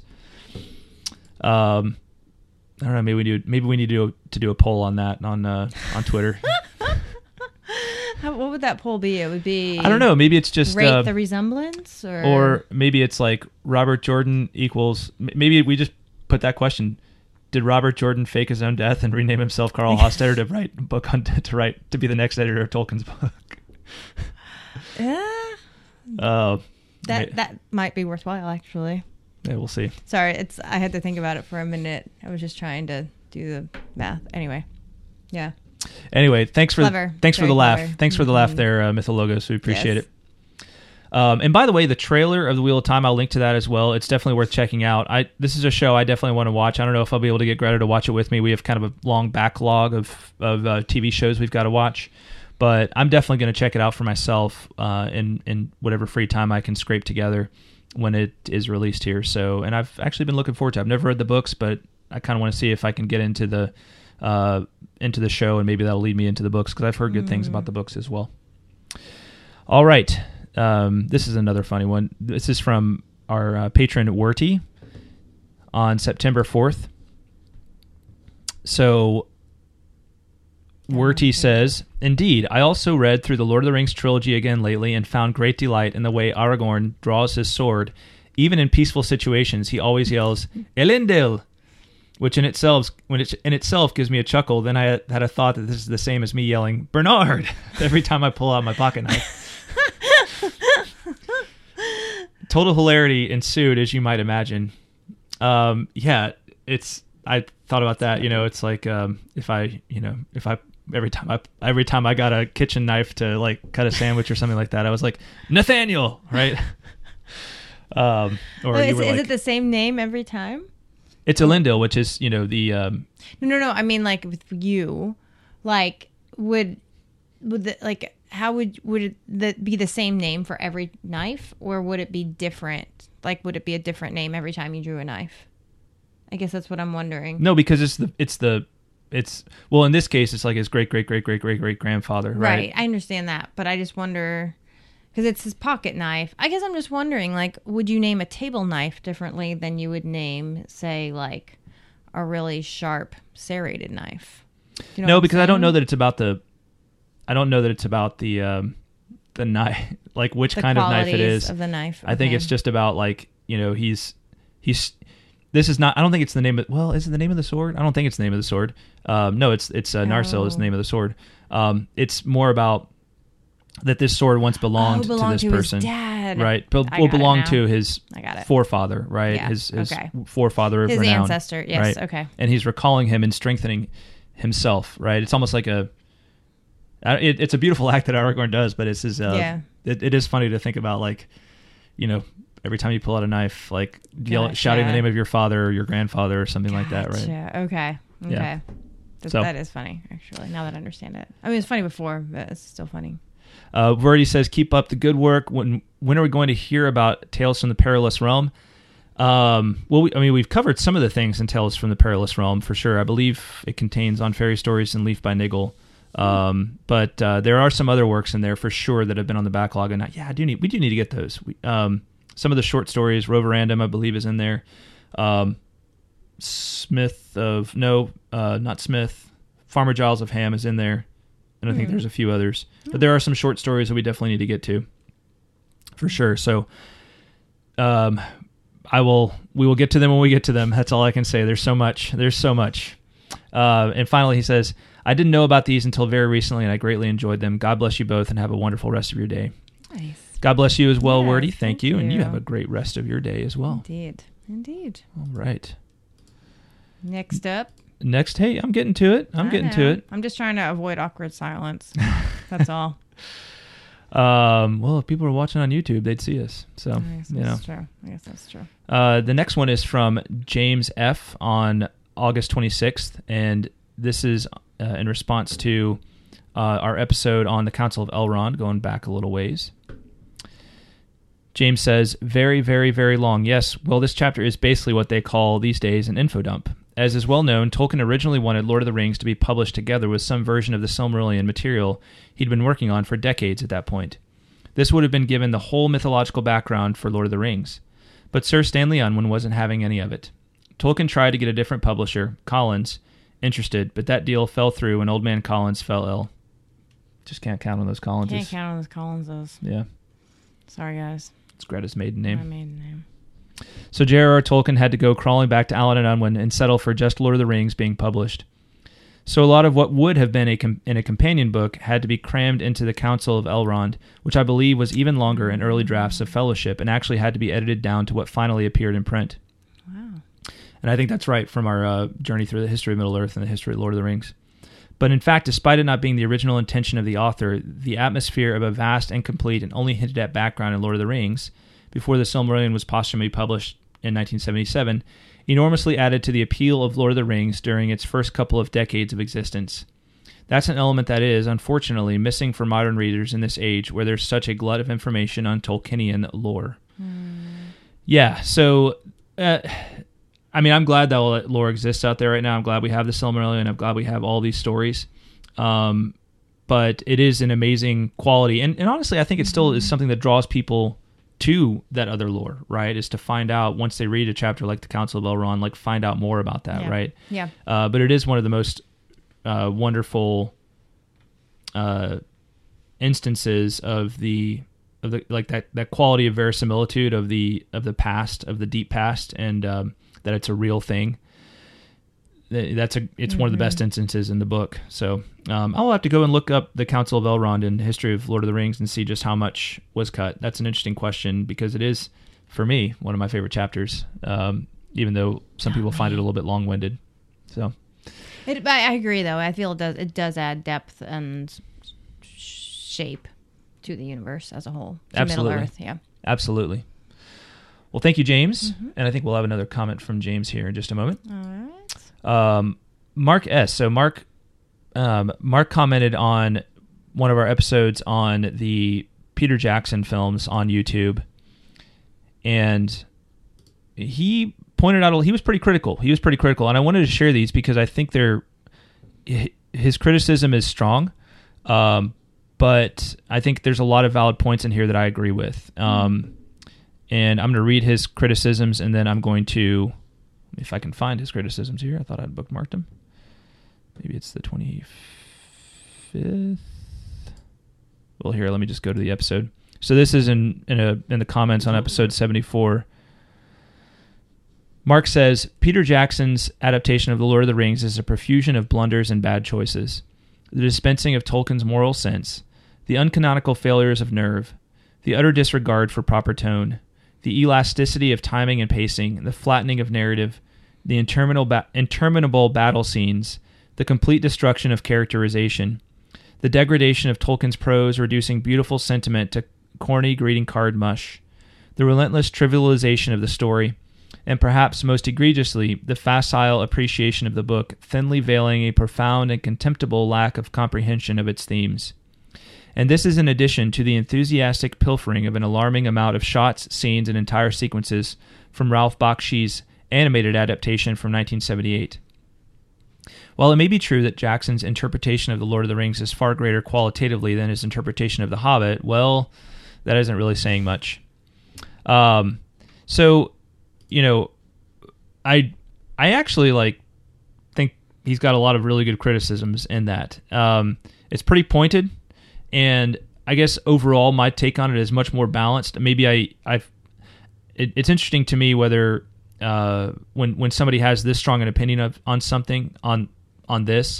I don't know. Maybe we need to do a poll on that on Twitter. What would that poll be? It would be, I don't know. Maybe it's just rate the resemblance, or maybe it's like Robert Jordan equals. Maybe we just put that question: did Robert Jordan fake his own death and rename himself Carl Hostetter to write a book to be the next editor of Tolkien's book? That might be worthwhile, actually. Yeah, we'll see. Sorry, I had to think about it for a minute. I was just trying to do the math. Anyway, yeah. Anyway, thanks for the laugh. Clever. Thanks for the laugh there, Mythologos. We appreciate it. And by the way, the trailer of The Wheel of Time, I'll link to that as well. It's definitely worth checking out. This is a show I definitely want to watch. I don't know if I'll be able to get Greta to watch it with me. We have kind of a long backlog of TV shows we've got to watch. But I'm definitely going to check it out for myself in whatever free time I can scrape together when it is released here. So, and I've actually been looking forward to it. I've never read the books, but I kind of want to see if I can get into the show, and maybe that'll lead me into the books, because I've heard good things about the books as well. All right. This is another funny one. This is from our patron Werty on September 4th. So Werty says, indeed, I also read through the Lord of the Rings trilogy again lately and found great delight in the way Aragorn draws his sword. Even in peaceful situations, he always yells, Elendil! which in itself gives me a chuckle. Then I had a thought that this is the same as me yelling Bernard every time I pull out my pocket knife. Total hilarity ensued, as you might imagine. Yeah, I thought about that. It's like if I every time I got a kitchen knife to like cut a sandwich or something like that, I was like Nathaniel, right? Or is it the same name every time? It's Elendil, which is the No. I mean, like with you, like would how would it be the same name for every knife, or would it be different? Like, would it be a different name every time you drew a knife? I guess that's what I'm wondering. No, because it's well, in this case, it's like his great grandfather, right? Right, I understand that, but I just wonder because it's his pocket knife. I guess I'm just wondering, like, would you name a table knife differently than you would name, say, like a really sharp serrated knife? No, because I don't know that it's about the. I don't know that it's about the knife, like which kind of knife it is. Of the knife. Okay. I think it's just about like he's. This is not. I don't think it's the name of. Well, is it the name of the sword? I don't think it's the name of the sword. No, it's Narsil is the name of the sword. It's more about that this sword once belonged to this person, his dad. Right? Belonged to his forefather, right? Yeah. His forefather of his renown, ancestor. Yes. Right? Okay. And he's recalling him and strengthening himself, right? It's almost like it's a beautiful act that Aragorn does, but it's his. It is funny to think about, like, every time you pull out a knife, like shouting the name of your father or your grandfather or something like that, right? Yeah. Okay. Yeah. That is funny, actually, now that I understand it. I mean, it's funny before, but it's still funny. Verdi says, keep up the good work. When are we going to hear about Tales from the Perilous Realm? We've covered some of the things in Tales from the Perilous Realm, for sure. I believe it contains On Fairy Stories and Leaf by Niggle. But there are some other works in there for sure that have been on the backlog, and we do need to get those. Some of the short stories, Roverandom, I believe, is in there. Farmer Giles of Ham is in there, and I think there's a few others. But there are some short stories that we definitely need to get to, for sure. So, we will get to them when we get to them. That's all I can say. There's so much. And finally, he says, I didn't know about these until very recently, and I greatly enjoyed them. God bless you both, and have a wonderful rest of your day. Nice. God bless you as well, Yes, Wordy. Thank you. And you you. have a great rest of your day as well. Indeed. All right. Next up. Hey, I'm getting to it. I'm just trying to avoid awkward silence. That's all. Well, if people are watching on YouTube, they'd see us. So, I guess that's true. The next one is from James F. on August 26th, and this is in response to our episode on the Council of Elrond, going back a little ways. James says, very, very, very long. Yes, well, this chapter is basically what they call these days an info dump. As is well known, Tolkien originally wanted Lord of the Rings to be published together with some version of the Silmarillion material he'd been working on for decades at that point. This would have been given the whole mythological background for Lord of the Rings. But Sir Stanley Unwin wasn't having any of it. Tolkien tried to get a different publisher, Collins, interested, but that deal fell through and Old Man Collins fell ill. Just can't count on those Collinses. Can't count on those Collinses. Yeah. Sorry, guys. It's Greta's maiden name. My maiden name. So J.R.R. Tolkien had to go crawling back to Allen and Unwin and settle for just Lord of the Rings being published. So a lot of what would have been in a companion book had to be crammed into the Council of Elrond, which I believe was even longer in early drafts of Fellowship and actually had to be edited down to what finally appeared in print. Wow. And I think that's right from our journey through the history of Middle-earth and the history of Lord of the Rings. But in fact, despite it not being the original intention of the author, the atmosphere of a vast and complete and only hinted at background in Lord of the Rings, before the Silmarillion was posthumously published in 1977, enormously added to the appeal of Lord of the Rings during its first couple of decades of existence. That's an element that is, unfortunately, missing for modern readers in this age where there's such a glut of information on Tolkienian lore. Yeah, so... I'm glad that all that lore exists out there right now. I'm glad we have the Silmarillion. I'm glad we have all these stories. But it is an amazing quality. And honestly, I think it still is something that draws people to that other lore, right? Is to find out, once they read a chapter like the Council of Elrond, like find out more about that, right? Yeah. But it is one of the most wonderful instances of the like that quality of verisimilitude of the past, of the deep past, and that it's a real thing. it's one of the best instances in the book. So I'll have to go and look up the Council of Elrond and History of Lord of the Rings and see just how much was cut. That's an interesting question because it is, for me, one of my favorite chapters, even though some people find it a little bit long-winded. So I agree, though. I feel it does add depth and shape to the universe as a whole. To Absolutely. Middle-earth, yeah. Absolutely. Well, thank you, James. And I think we'll have another comment from James here in just a moment. All right. Mark S. So Mark commented on one of our episodes on the Peter Jackson films on YouTube, and he pointed out he was pretty critical. And I wanted to share these because I think his criticism is strong, but I think there's a lot of valid points in here that I agree with. And I'm going to read his criticisms, and then I'm going to, if I can find his criticisms here. I thought I'd bookmarked them. Maybe it's the 25th. Well, here, let me just go to the episode. So this is in the comments on episode 74. Mark says, Peter Jackson's adaptation of The Lord of the Rings is a profusion of blunders and bad choices. The dispensing of Tolkien's moral sense, the uncanonical failures of nerve, the utter disregard for proper tone, the elasticity of timing and pacing, the flattening of narrative, the interminable battle scenes, the complete destruction of characterization, the degradation of Tolkien's prose, reducing beautiful sentiment to corny greeting card mush, the relentless trivialization of the story, and perhaps most egregiously, the facile appreciation of the book, thinly veiling a profound and contemptible lack of comprehension of its themes. And this is in addition to the enthusiastic pilfering of an alarming amount of shots, scenes, and entire sequences from Ralph Bakshi's animated adaptation from 1978. While it may be true that Jackson's interpretation of The Lord of the Rings is far greater qualitatively than his interpretation of The Hobbit, well, that isn't really saying much. So, I actually think he's got a lot of really good criticisms in that. It's pretty pointed. And I guess overall, my take on it is much more balanced. Maybe it's interesting to me whether when somebody has this strong an opinion on something on this,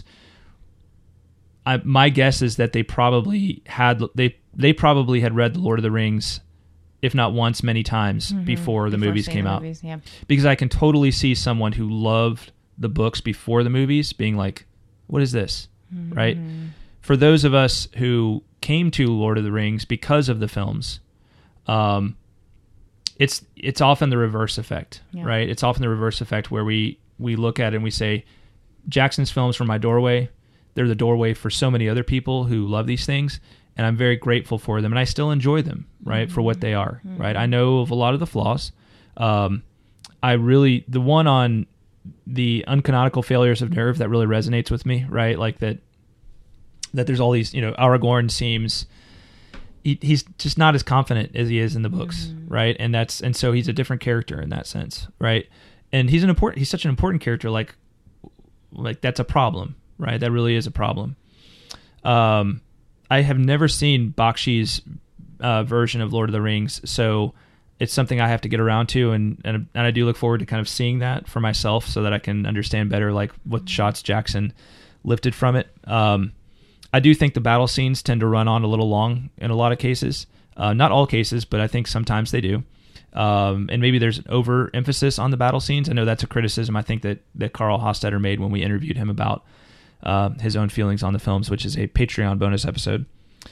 my guess is that they probably had read The Lord of the Rings, if not once, many times before the movies came out. Yeah. Because I can totally see someone who loved the books before the movies being like, "What is this?" Right? For those of us who came to Lord of the Rings because of the films, it's often the reverse effect, right? It's often the reverse effect where we look at it and we say, Jackson's films were my doorway. They're the doorway for so many other people who love these things, and I'm very grateful for them, and I still enjoy them, right, for what they are, right? I know of a lot of the flaws. The one on the uncanonical failures of nerve that really resonates with me, right? Like that there's all these, Aragorn seems he's just not as confident as he is in the books, right? And so he's a different character in that sense, right? And he's such an important character, like that's a problem, right? That really is a problem. I have never seen Bakshi's version of Lord of the Rings, so it's something I have to get around to, and I do look forward to kind of seeing that for myself so that I can understand better like what shots Jackson lifted from it. I do think the battle scenes tend to run on a little long in a lot of cases. Not all cases, but I think sometimes they do. And maybe there's an overemphasis on the battle scenes. I know that's a criticism I think that Carl Hostetter made when we interviewed him about his own feelings on the films, which is a Patreon bonus episode.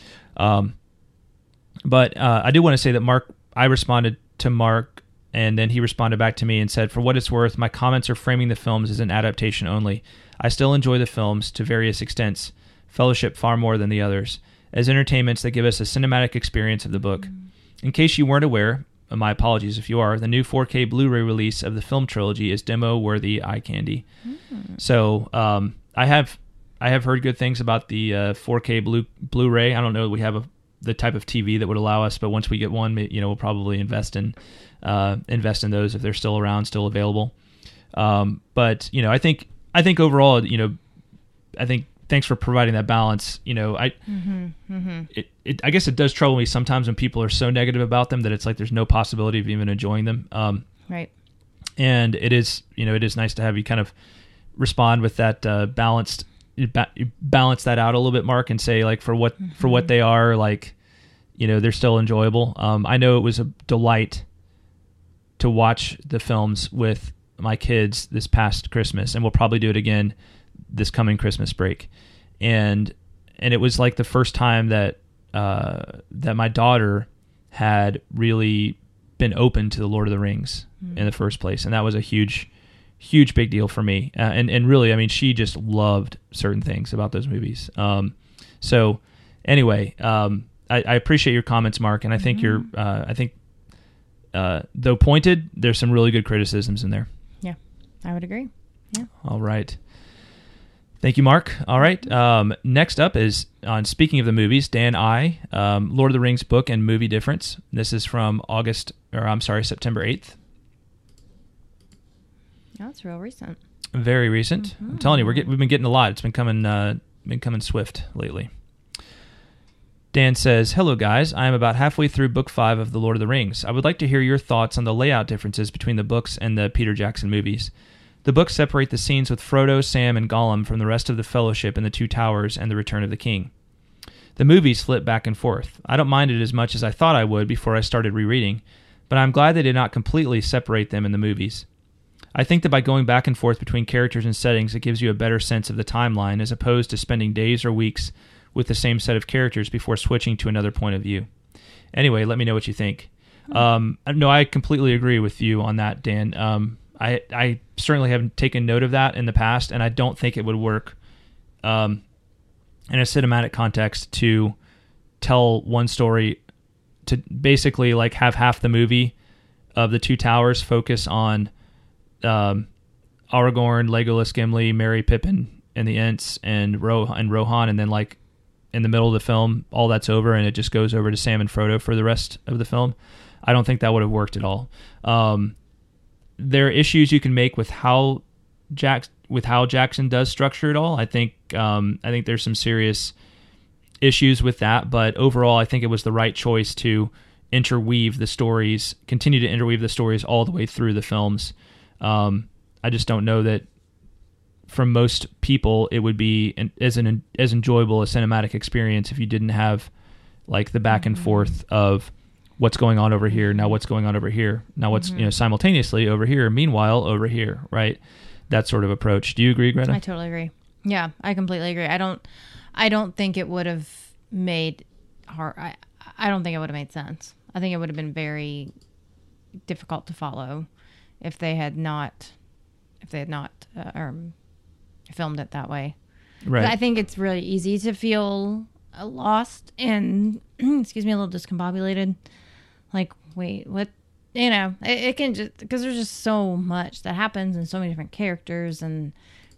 But I do want to say that I responded to Mark, and then he responded back to me and said, "For what it's worth, my comments are framing the films as an adaptation only. I still enjoy the films to various extents, Fellowship far more than the others, as entertainments that give us a cinematic experience of the book. In case you weren't aware, my apologies if you are, the new 4K Blu-ray release of the film trilogy is demo-worthy eye candy." So I have heard good things about the 4K Blu-ray. I don't know that we have the type of TV that would allow us, but once we get one, we'll probably invest in those if they're still around, still available. But I think overall, I think thanks for providing that balance. I guess it does trouble me sometimes when people are so negative about them that it's like there's no possibility of even enjoying them. Right. And it is nice to have you kind of respond with that balanced, balance that out a little bit, Mark, and say like for what they are, like, you know, they're still enjoyable. I know it was a delight to watch the films with my kids this past Christmas, and we'll probably do it again this coming Christmas break. And it was like the first time that my daughter had really been open to the Lord of the Rings in the first place, and that was a huge big deal for me. And really, I mean, she just loved certain things about those movies. So anyway, I appreciate your comments, Mark, and I think though pointed, there's some really good criticisms in there. Yeah, I would agree. Yeah. All right. Thank you, Mark. All right. Next up is on speaking of the movies, Dan I, Lord of the Rings book and movie difference. This is from September 8th. Oh, it's real recent. Very recent. I'm telling you, we've been getting a lot. It's been coming swift lately. Dan says, "Hello guys, I am about halfway through book 5 of The Lord of the Rings. I would like to hear your thoughts on the layout differences between the books and the Peter Jackson movies. The books separate the scenes with Frodo, Sam, and Gollum from the rest of the Fellowship in the Two Towers and the Return of the King. The movies flip back and forth. I don't mind it as much as I thought I would before I started rereading, but I'm glad they did not completely separate them in the movies. I think that by going back and forth between characters and settings, it gives you a better sense of the timeline as opposed to spending days or weeks with the same set of characters before switching to another point of view. Anyway, let me know what you think." No, I completely agree with you on that, Dan. I certainly haven't taken note of that in the past, and I don't think it would work in a cinematic context to tell one story, to basically like have half the movie of the Two Towers focus on Aragorn, Legolas, Gimli, Merry, Pippin, and the Ents, and Rohan, and then like in the middle of the film, all that's over, and it just goes over to Sam and Frodo for the rest of the film. I don't think that would have worked at all. There are issues you can make with how Jackson does structure it all. I think there's some serious issues with that, but overall, I think it was the right choice to continue to interweave the stories all the way through the films. I just don't know that for most people it would be as enjoyable a cinematic experience if you didn't have like the back and forth of what's going on over here, now what's going on over here, now what's simultaneously over here, meanwhile over here, right? That sort of approach. Do you agree, Greta? I totally agree. Yeah, I completely agree. I don't think it would have made I don't think it would have made sense. I think it would have been very difficult to follow if they had not filmed it that way. Right. But I think it's really easy to feel lost and excuse me, a little discombobulated. Like, wait, what? You know, it can just, because there's just so much that happens and so many different characters, and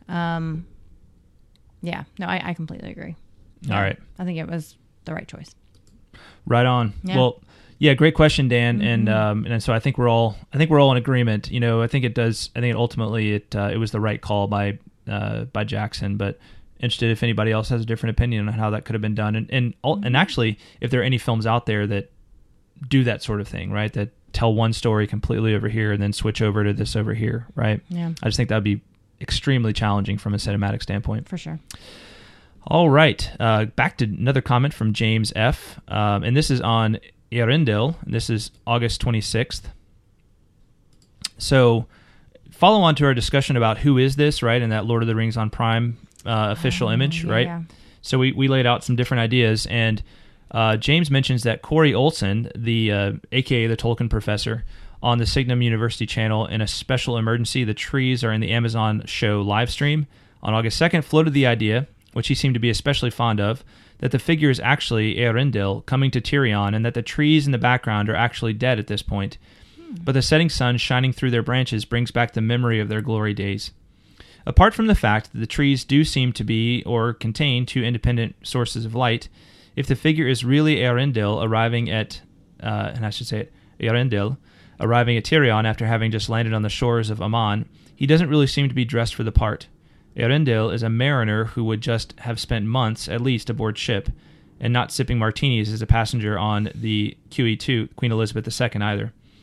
yeah, no, I completely agree. All right. I think it was the right choice. Right on. Yeah. Well, yeah, great question, Dan. And so I think we're all in agreement. You know, I think ultimately it was the right call by Jackson, but interested if anybody else has a different opinion on how that could have been done. And actually, if there are any films out there that do that sort of thing, right? That tell one story completely over here and then switch over to this over here, right? Yeah. I just think that would be extremely challenging from a cinematic standpoint. For sure. All right. Back to another comment from James F. And this is on Eärendil. This is August 26th. So follow on to our discussion about who is this, right? And that Lord of the Rings on Prime official image, right? Yeah. So we laid out some different ideas, and James mentions that Corey Olsen, the aka the Tolkien professor, on the Signum University channel in a special emergency, The Trees Are in the Amazon Show live stream on August 2nd, floated the idea, which he seemed to be especially fond of, that the figure is actually Eärendil coming to Tirion, and that the trees in the background are actually dead at this point. But the setting sun shining through their branches brings back the memory of their glory days. Apart from the fact that the trees do seem to be or contain two independent sources of light, if the figure is really Eärendil arriving at Eärendil arriving at Tirion after having just landed on the shores of Aman, he doesn't really seem to be dressed for the part. Eärendil is a mariner who would just have spent months, at least, aboard ship, and not sipping martinis as a passenger on the QE2, Queen Elizabeth II, either.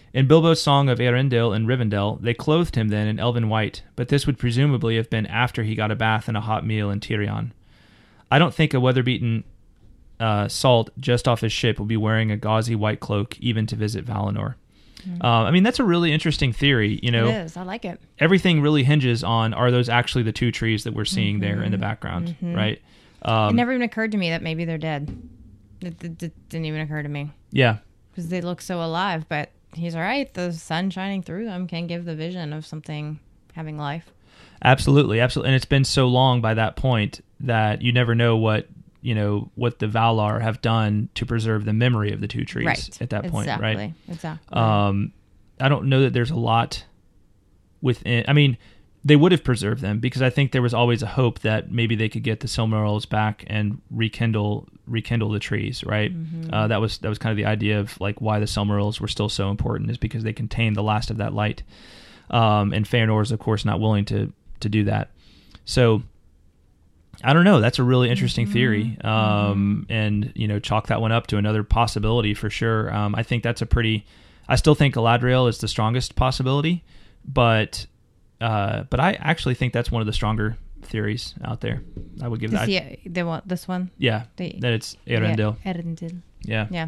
In Bilbo's song of Eärendil and Rivendell, they clothed him then in elven white, but this would presumably have been after he got a bath and a hot meal in Tirion. I don't think a weather-beaten Salt just off his ship will be wearing a gauzy white cloak even to visit Valinor. I mean, that's a really interesting theory. You know, It is. I like it. everything really hinges on, are those actually the two trees that we're seeing there in the background, right? It never even occurred to me that maybe they're dead. It didn't even occur to me Yeah. because they look so alive. But he's all right. The sun shining through them can give the vision of something having life. Absolutely, absolutely. And it's been so long by that point that you never know what the Valar have done to preserve the memory of the two trees Right. at that point, right? Exactly. I don't know that there's a lot within. I mean, they would have preserved them because I think there was always a hope that maybe they could get the Silmarils back and rekindle the trees, right? That was kind of the idea of like why the Silmarils were still so important, is because they contained the last of that light. And Fëanor is of course not willing to do that. So I don't know. That's a really interesting theory. And chalk that one up to another possibility for sure. I think that's I still think Galadriel is the strongest possibility, but I actually think that's one of the stronger theories out there. I would give that. They want this one. Yeah, that it's Eärendil. Eärendil. Yeah. Yeah.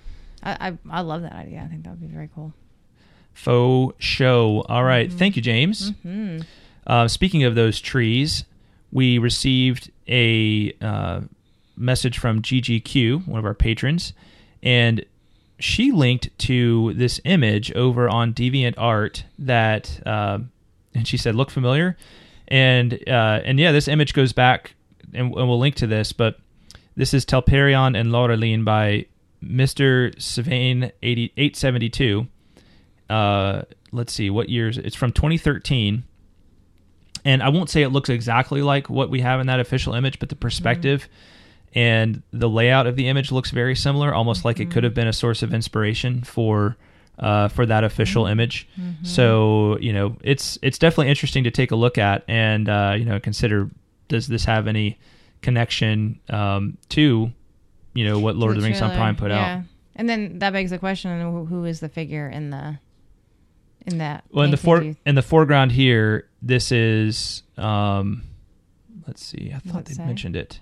I love that idea. I think that would be very cool. Faux show. All right. Thank you, James. Speaking of those trees, we received a message from GGQ, one of our patrons, and she linked to this image over on DeviantArt that, and she said, look familiar. And yeah, this image goes back, and we'll link to this, but this is Telperion and Laurelin by Mr. Savain 872. Let's see, what years? It's from 2013. And I won't say it looks exactly like what we have in that official image, but the perspective and the layout of the image looks very similar, almost like it could have been a source of inspiration for that official image. So, it's definitely interesting to take a look at and, consider, does this have any connection to, what Lord of the Rings on Prime put out? And then that begs the question, who is the figure in that? Well, in the foreground here, this is, let's see, I thought they mentioned it.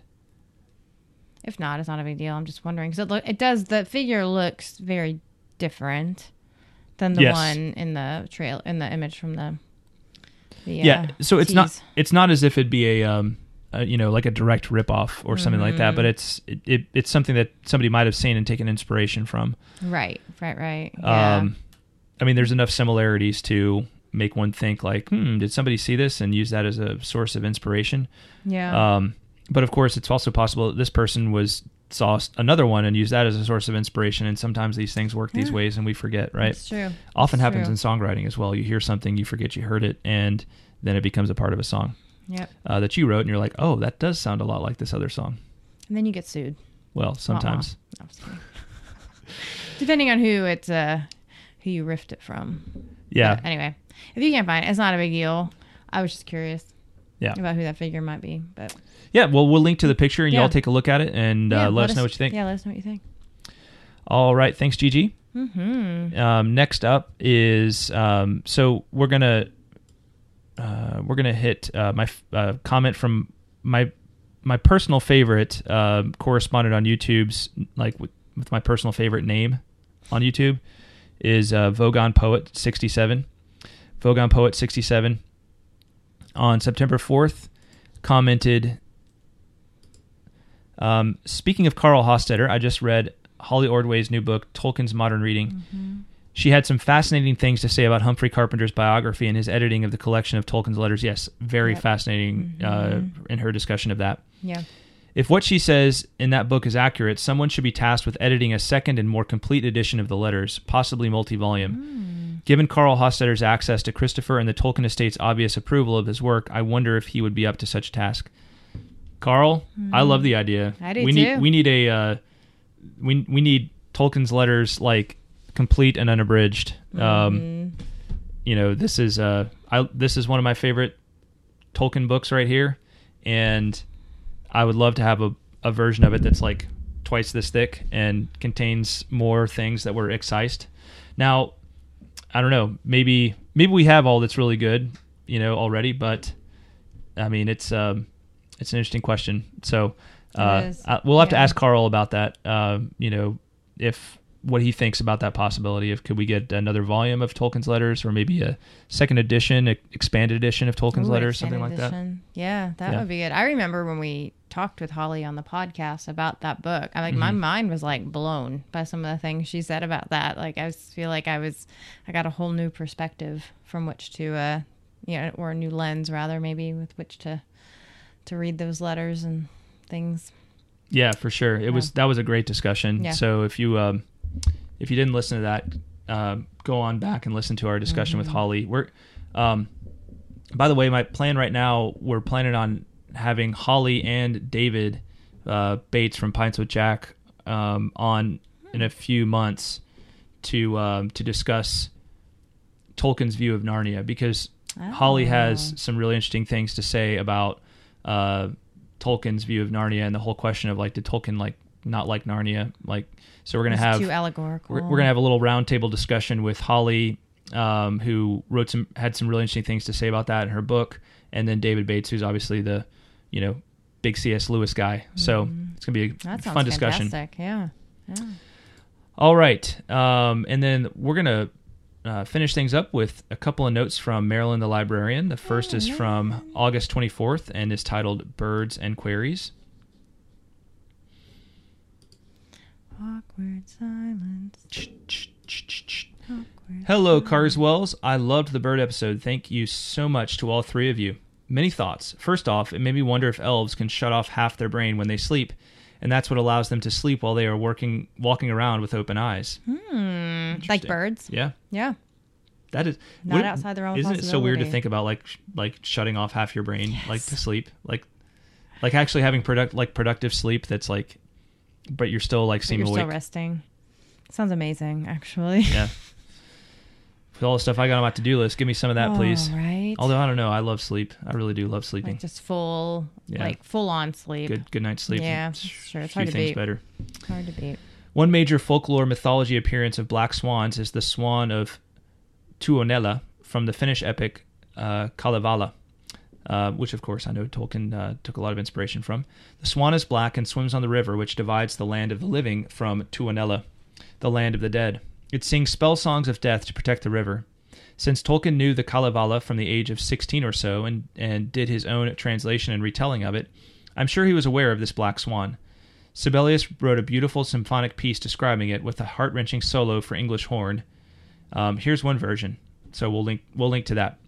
If not, it's not a big deal. I'm just wondering because the figure looks very different than the one in the image from the so it's tease. it's not as if it'd be a like a direct ripoff or something like that, but it's something that somebody might have seen and taken inspiration from. Right. Yeah. I mean, there's enough similarities to make one think like, did somebody see this and use that as a source of inspiration? Yeah. But of course, it's also possible that this person saw another one and used that as a source of inspiration. And sometimes these things work these ways and we forget, right? That's true. Often happens in songwriting as well. You hear something, you forget you heard it, and then it becomes a part of a song that you wrote, and you're like, oh, that does sound a lot like this other song. And then you get sued. Well, sometimes. No, I'm just kidding. Depending on who you riffed it from. Yeah. But anyway, if you can't find it, it's not a big deal. I was just curious. Yeah. About who that figure might be, but yeah. Well, we'll link to the picture and y'all take a look at it and let us know what you think. Yeah, let us know what you think. All right. Thanks, Gigi. Next up is so we're gonna hit my comment from my personal favorite correspondent on YouTube's with my personal favorite name on YouTube is Vogon Poet 67. Vogon Poet 67 on September 4th commented, speaking of Carl Hostetter, I just read Holly Ordway's new book, Tolkien's Modern Reading. She had some fascinating things to say about Humphrey Carpenter's biography and his editing of the collection of Tolkien's letters. Yes, very fascinating in her discussion of that. Yeah. If what she says in that book is accurate, someone should be tasked with editing a second and more complete edition of the letters, possibly multi-volume. Given Carl Hostetter's access to Christopher and the Tolkien estate's obvious approval of his work, I wonder if he would be up to such a task. Carl, I love the idea. I do too. We need Tolkien's letters complete and unabridged. This is one of my favorite Tolkien books right here, and I would love to have a version of it that's twice this thick and contains more things that were excised. Now, I don't know. Maybe we have all that's really good, already. But I mean, it's an interesting question. So we'll have to ask Carl about that. If what he thinks about that possibility of could we get another volume of Tolkien's letters, or maybe a second edition, expanded edition of Tolkien's letters, something like that. Yeah, that would be good. I remember when we talked with Holly on the podcast about that book. My mind was like blown by some of the things she said about that. Like I feel like I got a whole new perspective from which to, or a new lens rather, maybe with which to read those letters and things. Yeah, for sure. That was a great discussion. Yeah. So if you didn't listen to that, go on back and listen to our discussion with Holly. We're, by the way, my plan right now, we're planning on having Holly and David Bates from Pints with Jack on in a few months to discuss Tolkien's view of Narnia, because Holly has some really interesting things to say about Tolkien's view of Narnia and the whole question of did Tolkien not like Narnia? So we're gonna have too allegorical. We're gonna have a little roundtable discussion with Holly, who had some really interesting things to say about that in her book, and then David Bates, who's obviously the big C.S. Lewis guy. So it's gonna be a fun discussion. Fantastic. Yeah. All right, and then we're gonna finish things up with a couple of notes from Marilyn the librarian. The first is from August 24th and is titled "Birds and Queries." Awkward silence. Hello, Carswells. I loved the bird episode. Thank you so much to all three of you. Many thoughts. First off, it made me wonder if elves can shut off half their brain when they sleep, and that's what allows them to sleep while they are walking around with open eyes. Like birds? Yeah. Yeah. That is not outside their own. Isn't it so weird to think about like shutting off half your brain to sleep, like actually having productive sleep that's but you're still seem awake. You're still resting. Sounds amazing, actually. Yeah. With all the stuff I got on my to-do list, give me some of that, please. Right. Although I don't know, I love sleep. I really do love sleeping. Just full on sleep. Good night's sleep. Yeah, sure. It's hard to beat. Better. Hard to beat. One major folklore mythology appearance of black swans is the swan of Tuonela from the Finnish epic Kalevala, which of course I know Tolkien took a lot of inspiration from. The swan is black and swims on the river which divides the land of the living from Tuonela, the land of the dead. It sings spell songs of death to protect the river. Since Tolkien knew the Kalevala from the age of 16 or so and did his own translation and retelling of it, I'm sure he was aware of this black swan. Sibelius wrote a beautiful symphonic piece describing it with a heart-wrenching solo for English horn. Here's one version, so we'll link to that.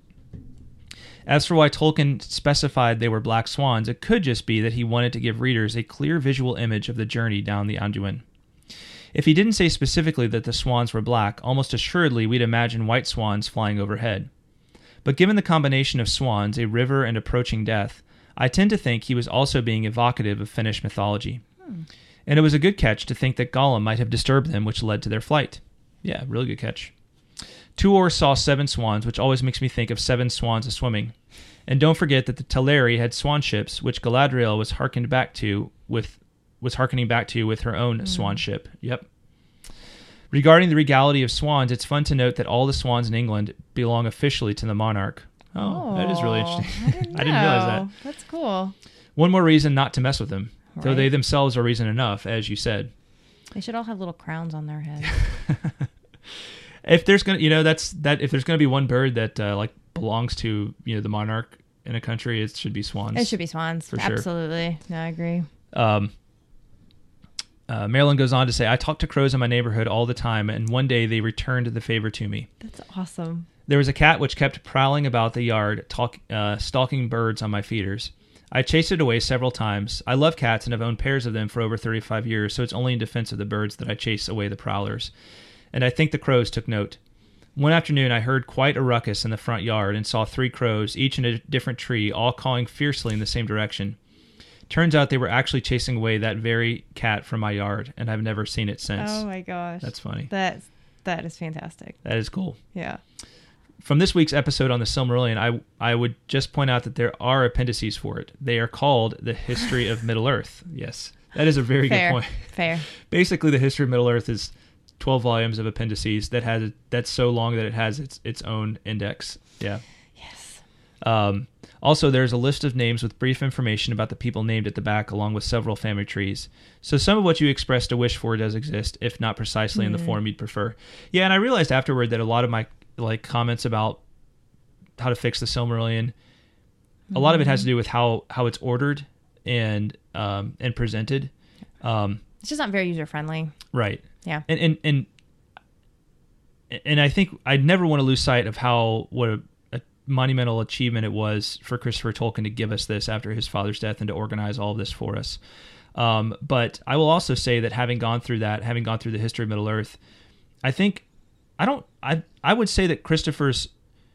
As for why Tolkien specified they were black swans, it could just be that he wanted to give readers a clear visual image of the journey down the Anduin. If he didn't say specifically that the swans were black, almost assuredly we'd imagine white swans flying overhead. But given the combination of swans, a river, and approaching death, I tend to think he was also being evocative of Finnish mythology. And it was a good catch to think that Gollum might have disturbed them, which led to their flight. Yeah, really good catch. Tuor saw 7 swans, which always makes me think of 7 swans a-swimming. And don't forget that the Teleri had swan ships, which Galadriel was hearkening back to with her own swan ship. Yep. Regarding the regality of swans, it's fun to note that all the swans in England belong officially to the monarch. Oh, that is really interesting. I didn't realize that. That's cool. One more reason not to mess with them, though they themselves are reason enough, as you said. They should all have little crowns on their heads. If there's gonna, if there's gonna be one bird that belongs to the monarch in a country, it should be swans. It should be swans. For sure. Absolutely. No, I agree. Marilyn goes on to say, I talk to crows in my neighborhood all the time, and one day they returned the favor to me. That's awesome. There was a cat which kept prowling about the yard, stalking birds on my feeders. I chased it away several times. I love cats and have owned pairs of them for over 35 years, so it's only in defense of the birds that I chase away the prowlers. And I think the crows took note. One afternoon, I heard quite a ruckus in the front yard and saw 3 crows, each in a different tree, all cawing fiercely in the same direction. Turns out they were actually chasing away that very cat from my yard, and I've never seen it since. Oh my gosh. That's funny. That is fantastic. That is cool. Yeah. From this week's episode on the Silmarillion, I would just point out that there are appendices for it. They are called The History of Middle-earth. Yes. That is a very good point. Fair. Basically, the history of Middle-earth is 12 volumes of appendices that's so long that it has its own index. Yeah. Yes. Also, there's a list of names with brief information about the people named at the back, along with several family trees. So some of what you expressed a wish for does exist, if not precisely in the form you'd prefer. Yeah, and I realized afterward that a lot of my comments about how to fix the Silmarillion, a lot of it has to do with how it's ordered and presented. It's just not very user friendly. Right. Yeah. And I think I'd never want to lose sight of what a monumental achievement it was for Christopher Tolkien to give us this after his father's death and to organize all of this for us. But I will also say that having gone through the history of Middle-earth, I would say that Christopher's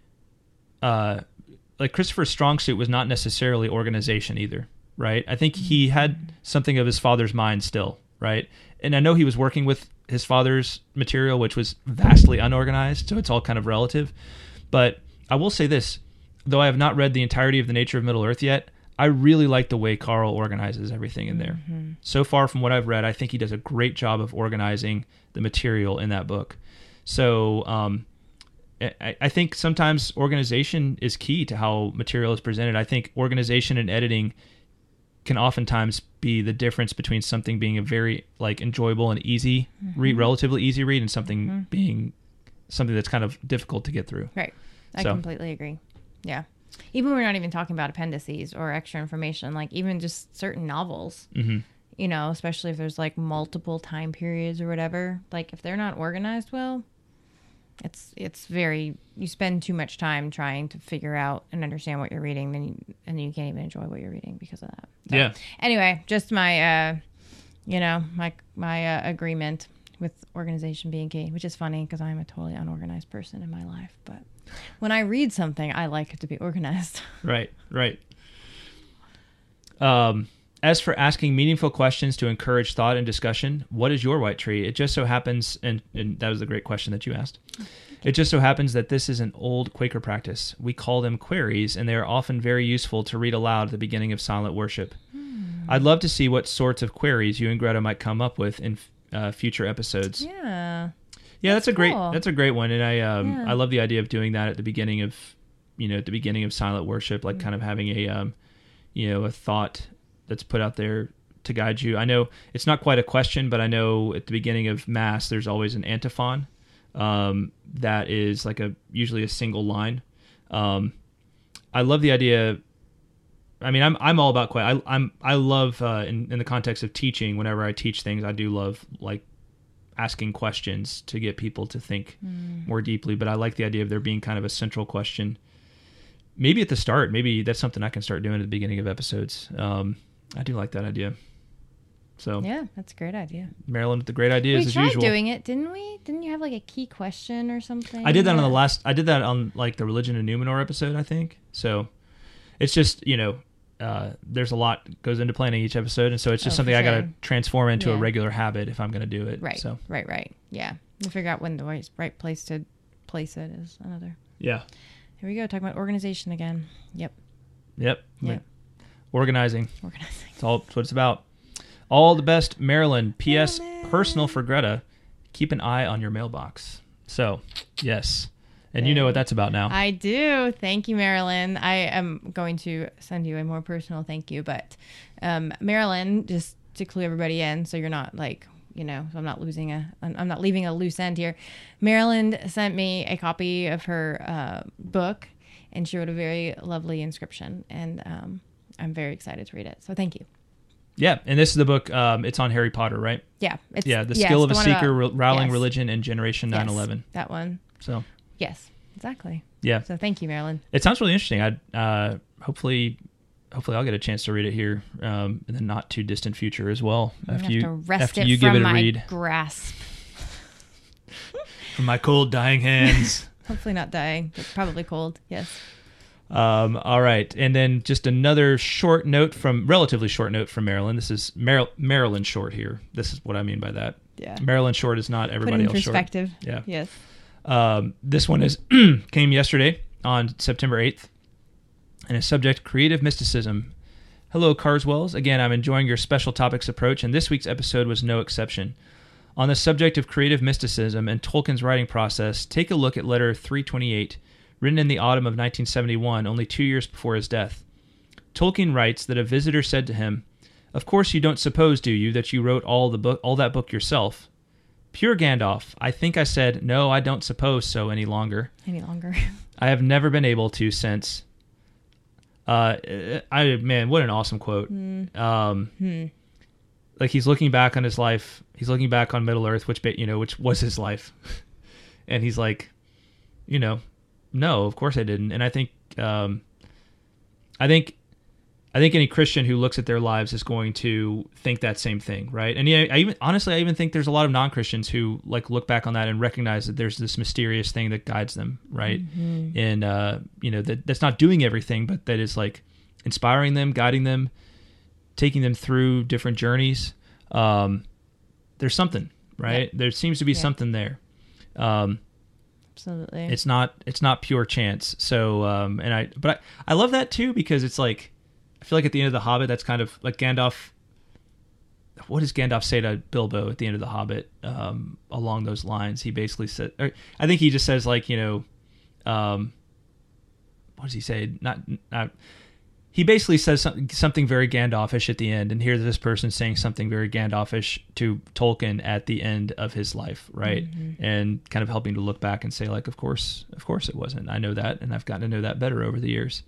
strong suit was not necessarily organization either, right? I think he had something of his father's mind still, right? And I know he was working with his father's material, which was vastly unorganized, so it's all kind of relative. But I will say this, though I have not read the entirety of The Nature of Middle-earth yet, I really like the way Carl organizes everything in there. Mm-hmm. So far from what I've read, I think he does a great job of organizing the material in that book. So I think sometimes organization is key to how material is presented. I think organization and editing can oftentimes be the difference between something being a very enjoyable and easy read, relatively easy read, and something being something that's kind of difficult to get through. Right. I completely agree. Yeah. Even when we're not even talking about appendices or extra information, even just certain novels, especially if there's multiple time periods or whatever, if they're not organized well, it's very, you spend too much time trying to figure out and understand what you're reading, and you can't even enjoy what you're reading because of that. So, yeah. Anyway, just my, my agreement with organization being key, which is funny because I'm a totally unorganized person in my life, but when I read something, I like it to be organized. Right. As for asking meaningful questions to encourage thought and discussion, what is your white tree? It just so happens, and that was a great question that you asked. It just so happens that this is an old Quaker practice. We call them queries, and they are often very useful to read aloud at the beginning of silent worship. I'd love to see what sorts of queries you and Greta might come up with in future episodes. Yeah. Yeah, that's a great one, and I love the idea of doing that at the beginning of silent worship, kind of having a thought that's put out there to guide you. I know it's not quite a question, but I know at the beginning of Mass there's always an antiphon that is usually a single line. I love the idea. I mean, I'm all about I love in the context of teaching. Whenever I teach things, I do love asking questions to get people to think more deeply. But I like the idea of there being kind of a central question. Maybe at the start. Maybe that's something I can start doing at the beginning of episodes. I do like that idea. So yeah, that's a great idea. Marilyn with the great ideas as usual. We tried doing it, didn't we? Didn't you have a key question or something? I did that on I did that on the Religion of Numenor episode, I think. So it's just there's a lot goes into planning each episode, and so it's just something I got to transform into a regular habit if I'm going to do it. Right. So right. Yeah. You figure out when the right place to place it is another. Yeah. Here we go, talking about organization again. Yep. Organizing. That's what it's about. All the best, Marilyn. P.S. Personal for Greta. Keep an eye on your mailbox. So, yes. And you know what that's about now. I do. Thank you, Marilyn. I am going to send you a more personal thank you. But Marilyn, just to clue everybody in, so you're not I'm not leaving a loose end here. Marilyn sent me a copy of her book, and she wrote a very lovely inscription, and I'm very excited to read it. So thank you. Yeah, and this is the book. It's on Harry Potter, right? Yeah. The Skill of a Seeker, Rowling Religion, and Generation 9/11. That one. So. Yes, exactly. Yeah. So thank you, Marilyn. It sounds really interesting. I'd hopefully I'll get a chance to read it here in the not too distant future as well. After you give it a read. Grasp. From my cold, dying hands. Hopefully not dying, but probably cold. Yes. All right, and then just another relatively short note from Marilyn. This is Marilyn short here. This is what I mean by that. Yeah. Marilyn short is not everybody else short. Perspective. Yeah. Yes. This one came yesterday on September 8th, and it's subject creative mysticism. Hello, Carswells. Again, I'm enjoying your special topics approach, and this week's episode was no exception. On the subject of creative mysticism and Tolkien's writing process, take a look at letter 328, written in the autumn of 1971, only 2 years before his death. Tolkien writes that a visitor said to him, "Of course you don't suppose, do you, that you wrote all that book yourself?" "Pure Gandalf, I think I said, no, I don't suppose so any longer. I have never been able to since." Man, what an awesome quote. Like he's looking back on his life. He's looking back on Middle Earth, which was his life. And he's like, no, of course I didn't. And I think any Christian who looks at their lives is going to think that same thing, right? And yeah, I even think there's a lot of non-Christians who like look back on that and recognize that there's this mysterious thing that guides them, right? And that's not doing everything, but that is like inspiring them, guiding them, taking them through different journeys. There's something, right? There seems to be something there. Absolutely. It's not pure chance. So I love that too, because it's like, I feel like at the end of The Hobbit, that's kind of like Gandalf. What does Gandalf say to Bilbo at the end of The Hobbit? Along those lines, he basically said, I think he just says like, what does he say? He basically says something very Gandalfish at the end, and here's this person saying something very Gandalfish to Tolkien at the end of his life, right? And kind of helping to look back and say like, of course it wasn't. I know that, and I've gotten to know that better over the years.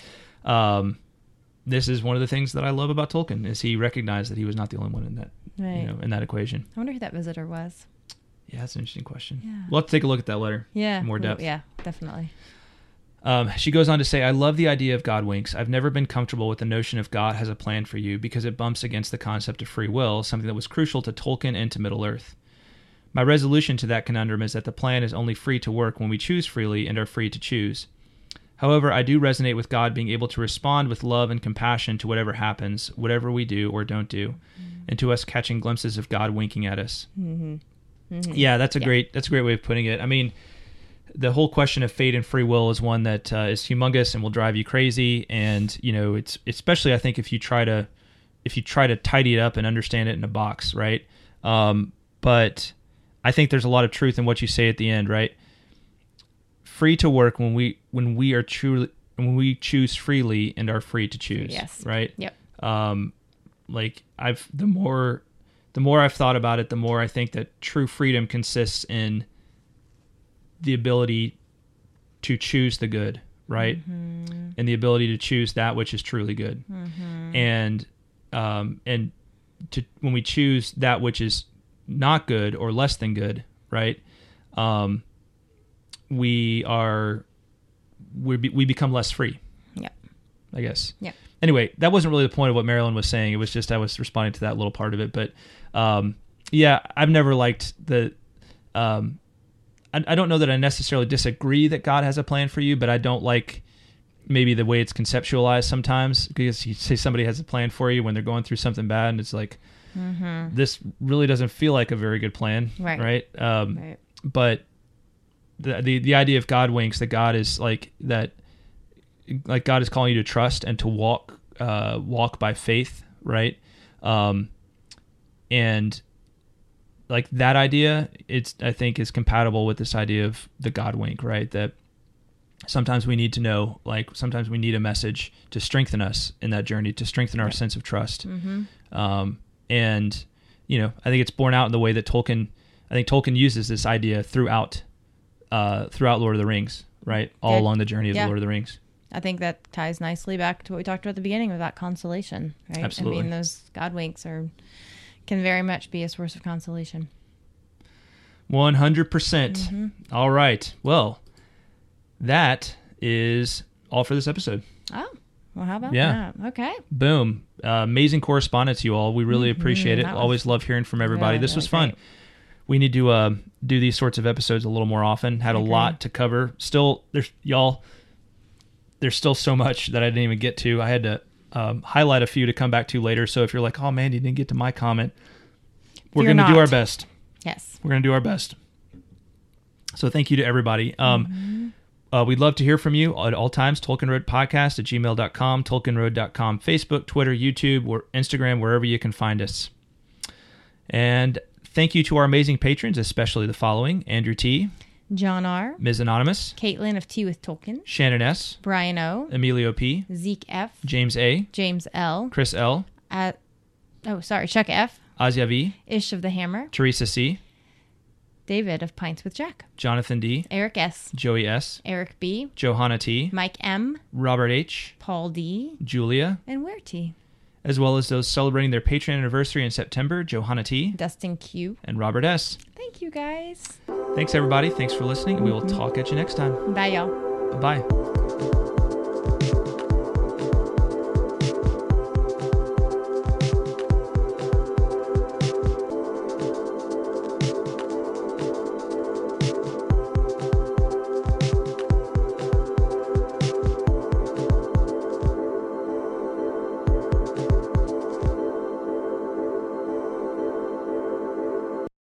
This is one of the things that I love about Tolkien, is he recognized that he was not the only one in that, in that equation. I wonder who that visitor was. Yeah, that's an interesting question. Yeah. We'll have to take a look at that letter. Yeah. In more depth. Yeah, definitely. She goes on to say, "I love the idea of God winks. I've never been comfortable with the notion of God has a plan for you because it bumps against the concept of free will, something that was crucial to Tolkien and to Middle-earth. My resolution to that conundrum is that the plan is only free to work when we choose freely and are free to choose. However, I do resonate with God being able to respond with love and compassion to whatever happens, whatever we do or don't do, and to us catching glimpses of God winking at us." Yeah, that's a great way of putting it. I mean, the whole question of fate and free will is one that is humongous and will drive you crazy. And it's especially, I think, if you try to tidy it up and understand it in a box, right? But I think there's a lot of truth in what you say at the end, right? Free to work when we choose freely and are free to choose. Yes. Right. Yep. Like the more I've thought about it, the more I think that true freedom consists in the ability to choose the good, right? And the ability to choose that which is truly good. And when we choose that which is not good or less than good, right? We become less free. Yeah. I guess. Yeah. Anyway, that wasn't really the point of what Marilyn was saying. It was just I was responding to that little part of it. But yeah, I've never liked the. I don't know that I necessarily disagree that God has a plan for you, but I don't like maybe the way it's conceptualized sometimes, because you say somebody has a plan for you when they're going through something bad, and it's like, this really doesn't feel like a very good plan, right? Right. But the idea of God winks, that God is like that, like God is calling you to trust and to walk by faith, right? And like that idea, I think is compatible with this idea of the God wink, right? That sometimes we need to know, like sometimes we need a message to strengthen us in that journey, to strengthen our sense of trust. And I think it's borne out in the way that Tolkien uses this idea throughout Lord of the Rings, right? All along the journey of the Lord of the Rings. I think that ties nicely back to what we talked about at the beginning about consolation, right? Absolutely. I mean, those God winks can very much be a source of consolation. 100%. All right. Well, that is all for this episode. Oh, well, how about that? Okay. Boom. Amazing correspondence, you all. We really appreciate it. Always love hearing from everybody. This was fun. Great. We need to do these sorts of episodes a little more often. Had a lot to cover. Still, there's still so much that I didn't even get to. I had to highlight a few to come back to later. So if you're like, oh man, you didn't get to my comment, we're going to do our best. Yes. We're going to do our best. So thank you to everybody. We'd love to hear from you at all times. TolkienRoadPodcast@gmail.com, TolkienRoad.com, Facebook, Twitter, YouTube, or Instagram, wherever you can find us. And Thank you to our amazing patrons, especially the following: Andrew T., John R., Ms. Anonymous, Caitlin of Tea with Tolkien, Shannon S., Brian O., Emilio P., Zeke F., James A., James L., Chris L., Chuck F., Azia V., Ish of the Hammer, Teresa C., David of Pints with Jack, Jonathan D., Eric S., Joey S., Eric B., Johanna T., Mike M., Robert H., Paul D., Julia, and Ware T., as well as those celebrating their Patreon anniversary in September, Johanna T., Dustin Q. and Robert S. Thank you, guys. Thanks, everybody. Thanks for listening. We will talk at you next time. Bye, y'all. Bye-bye.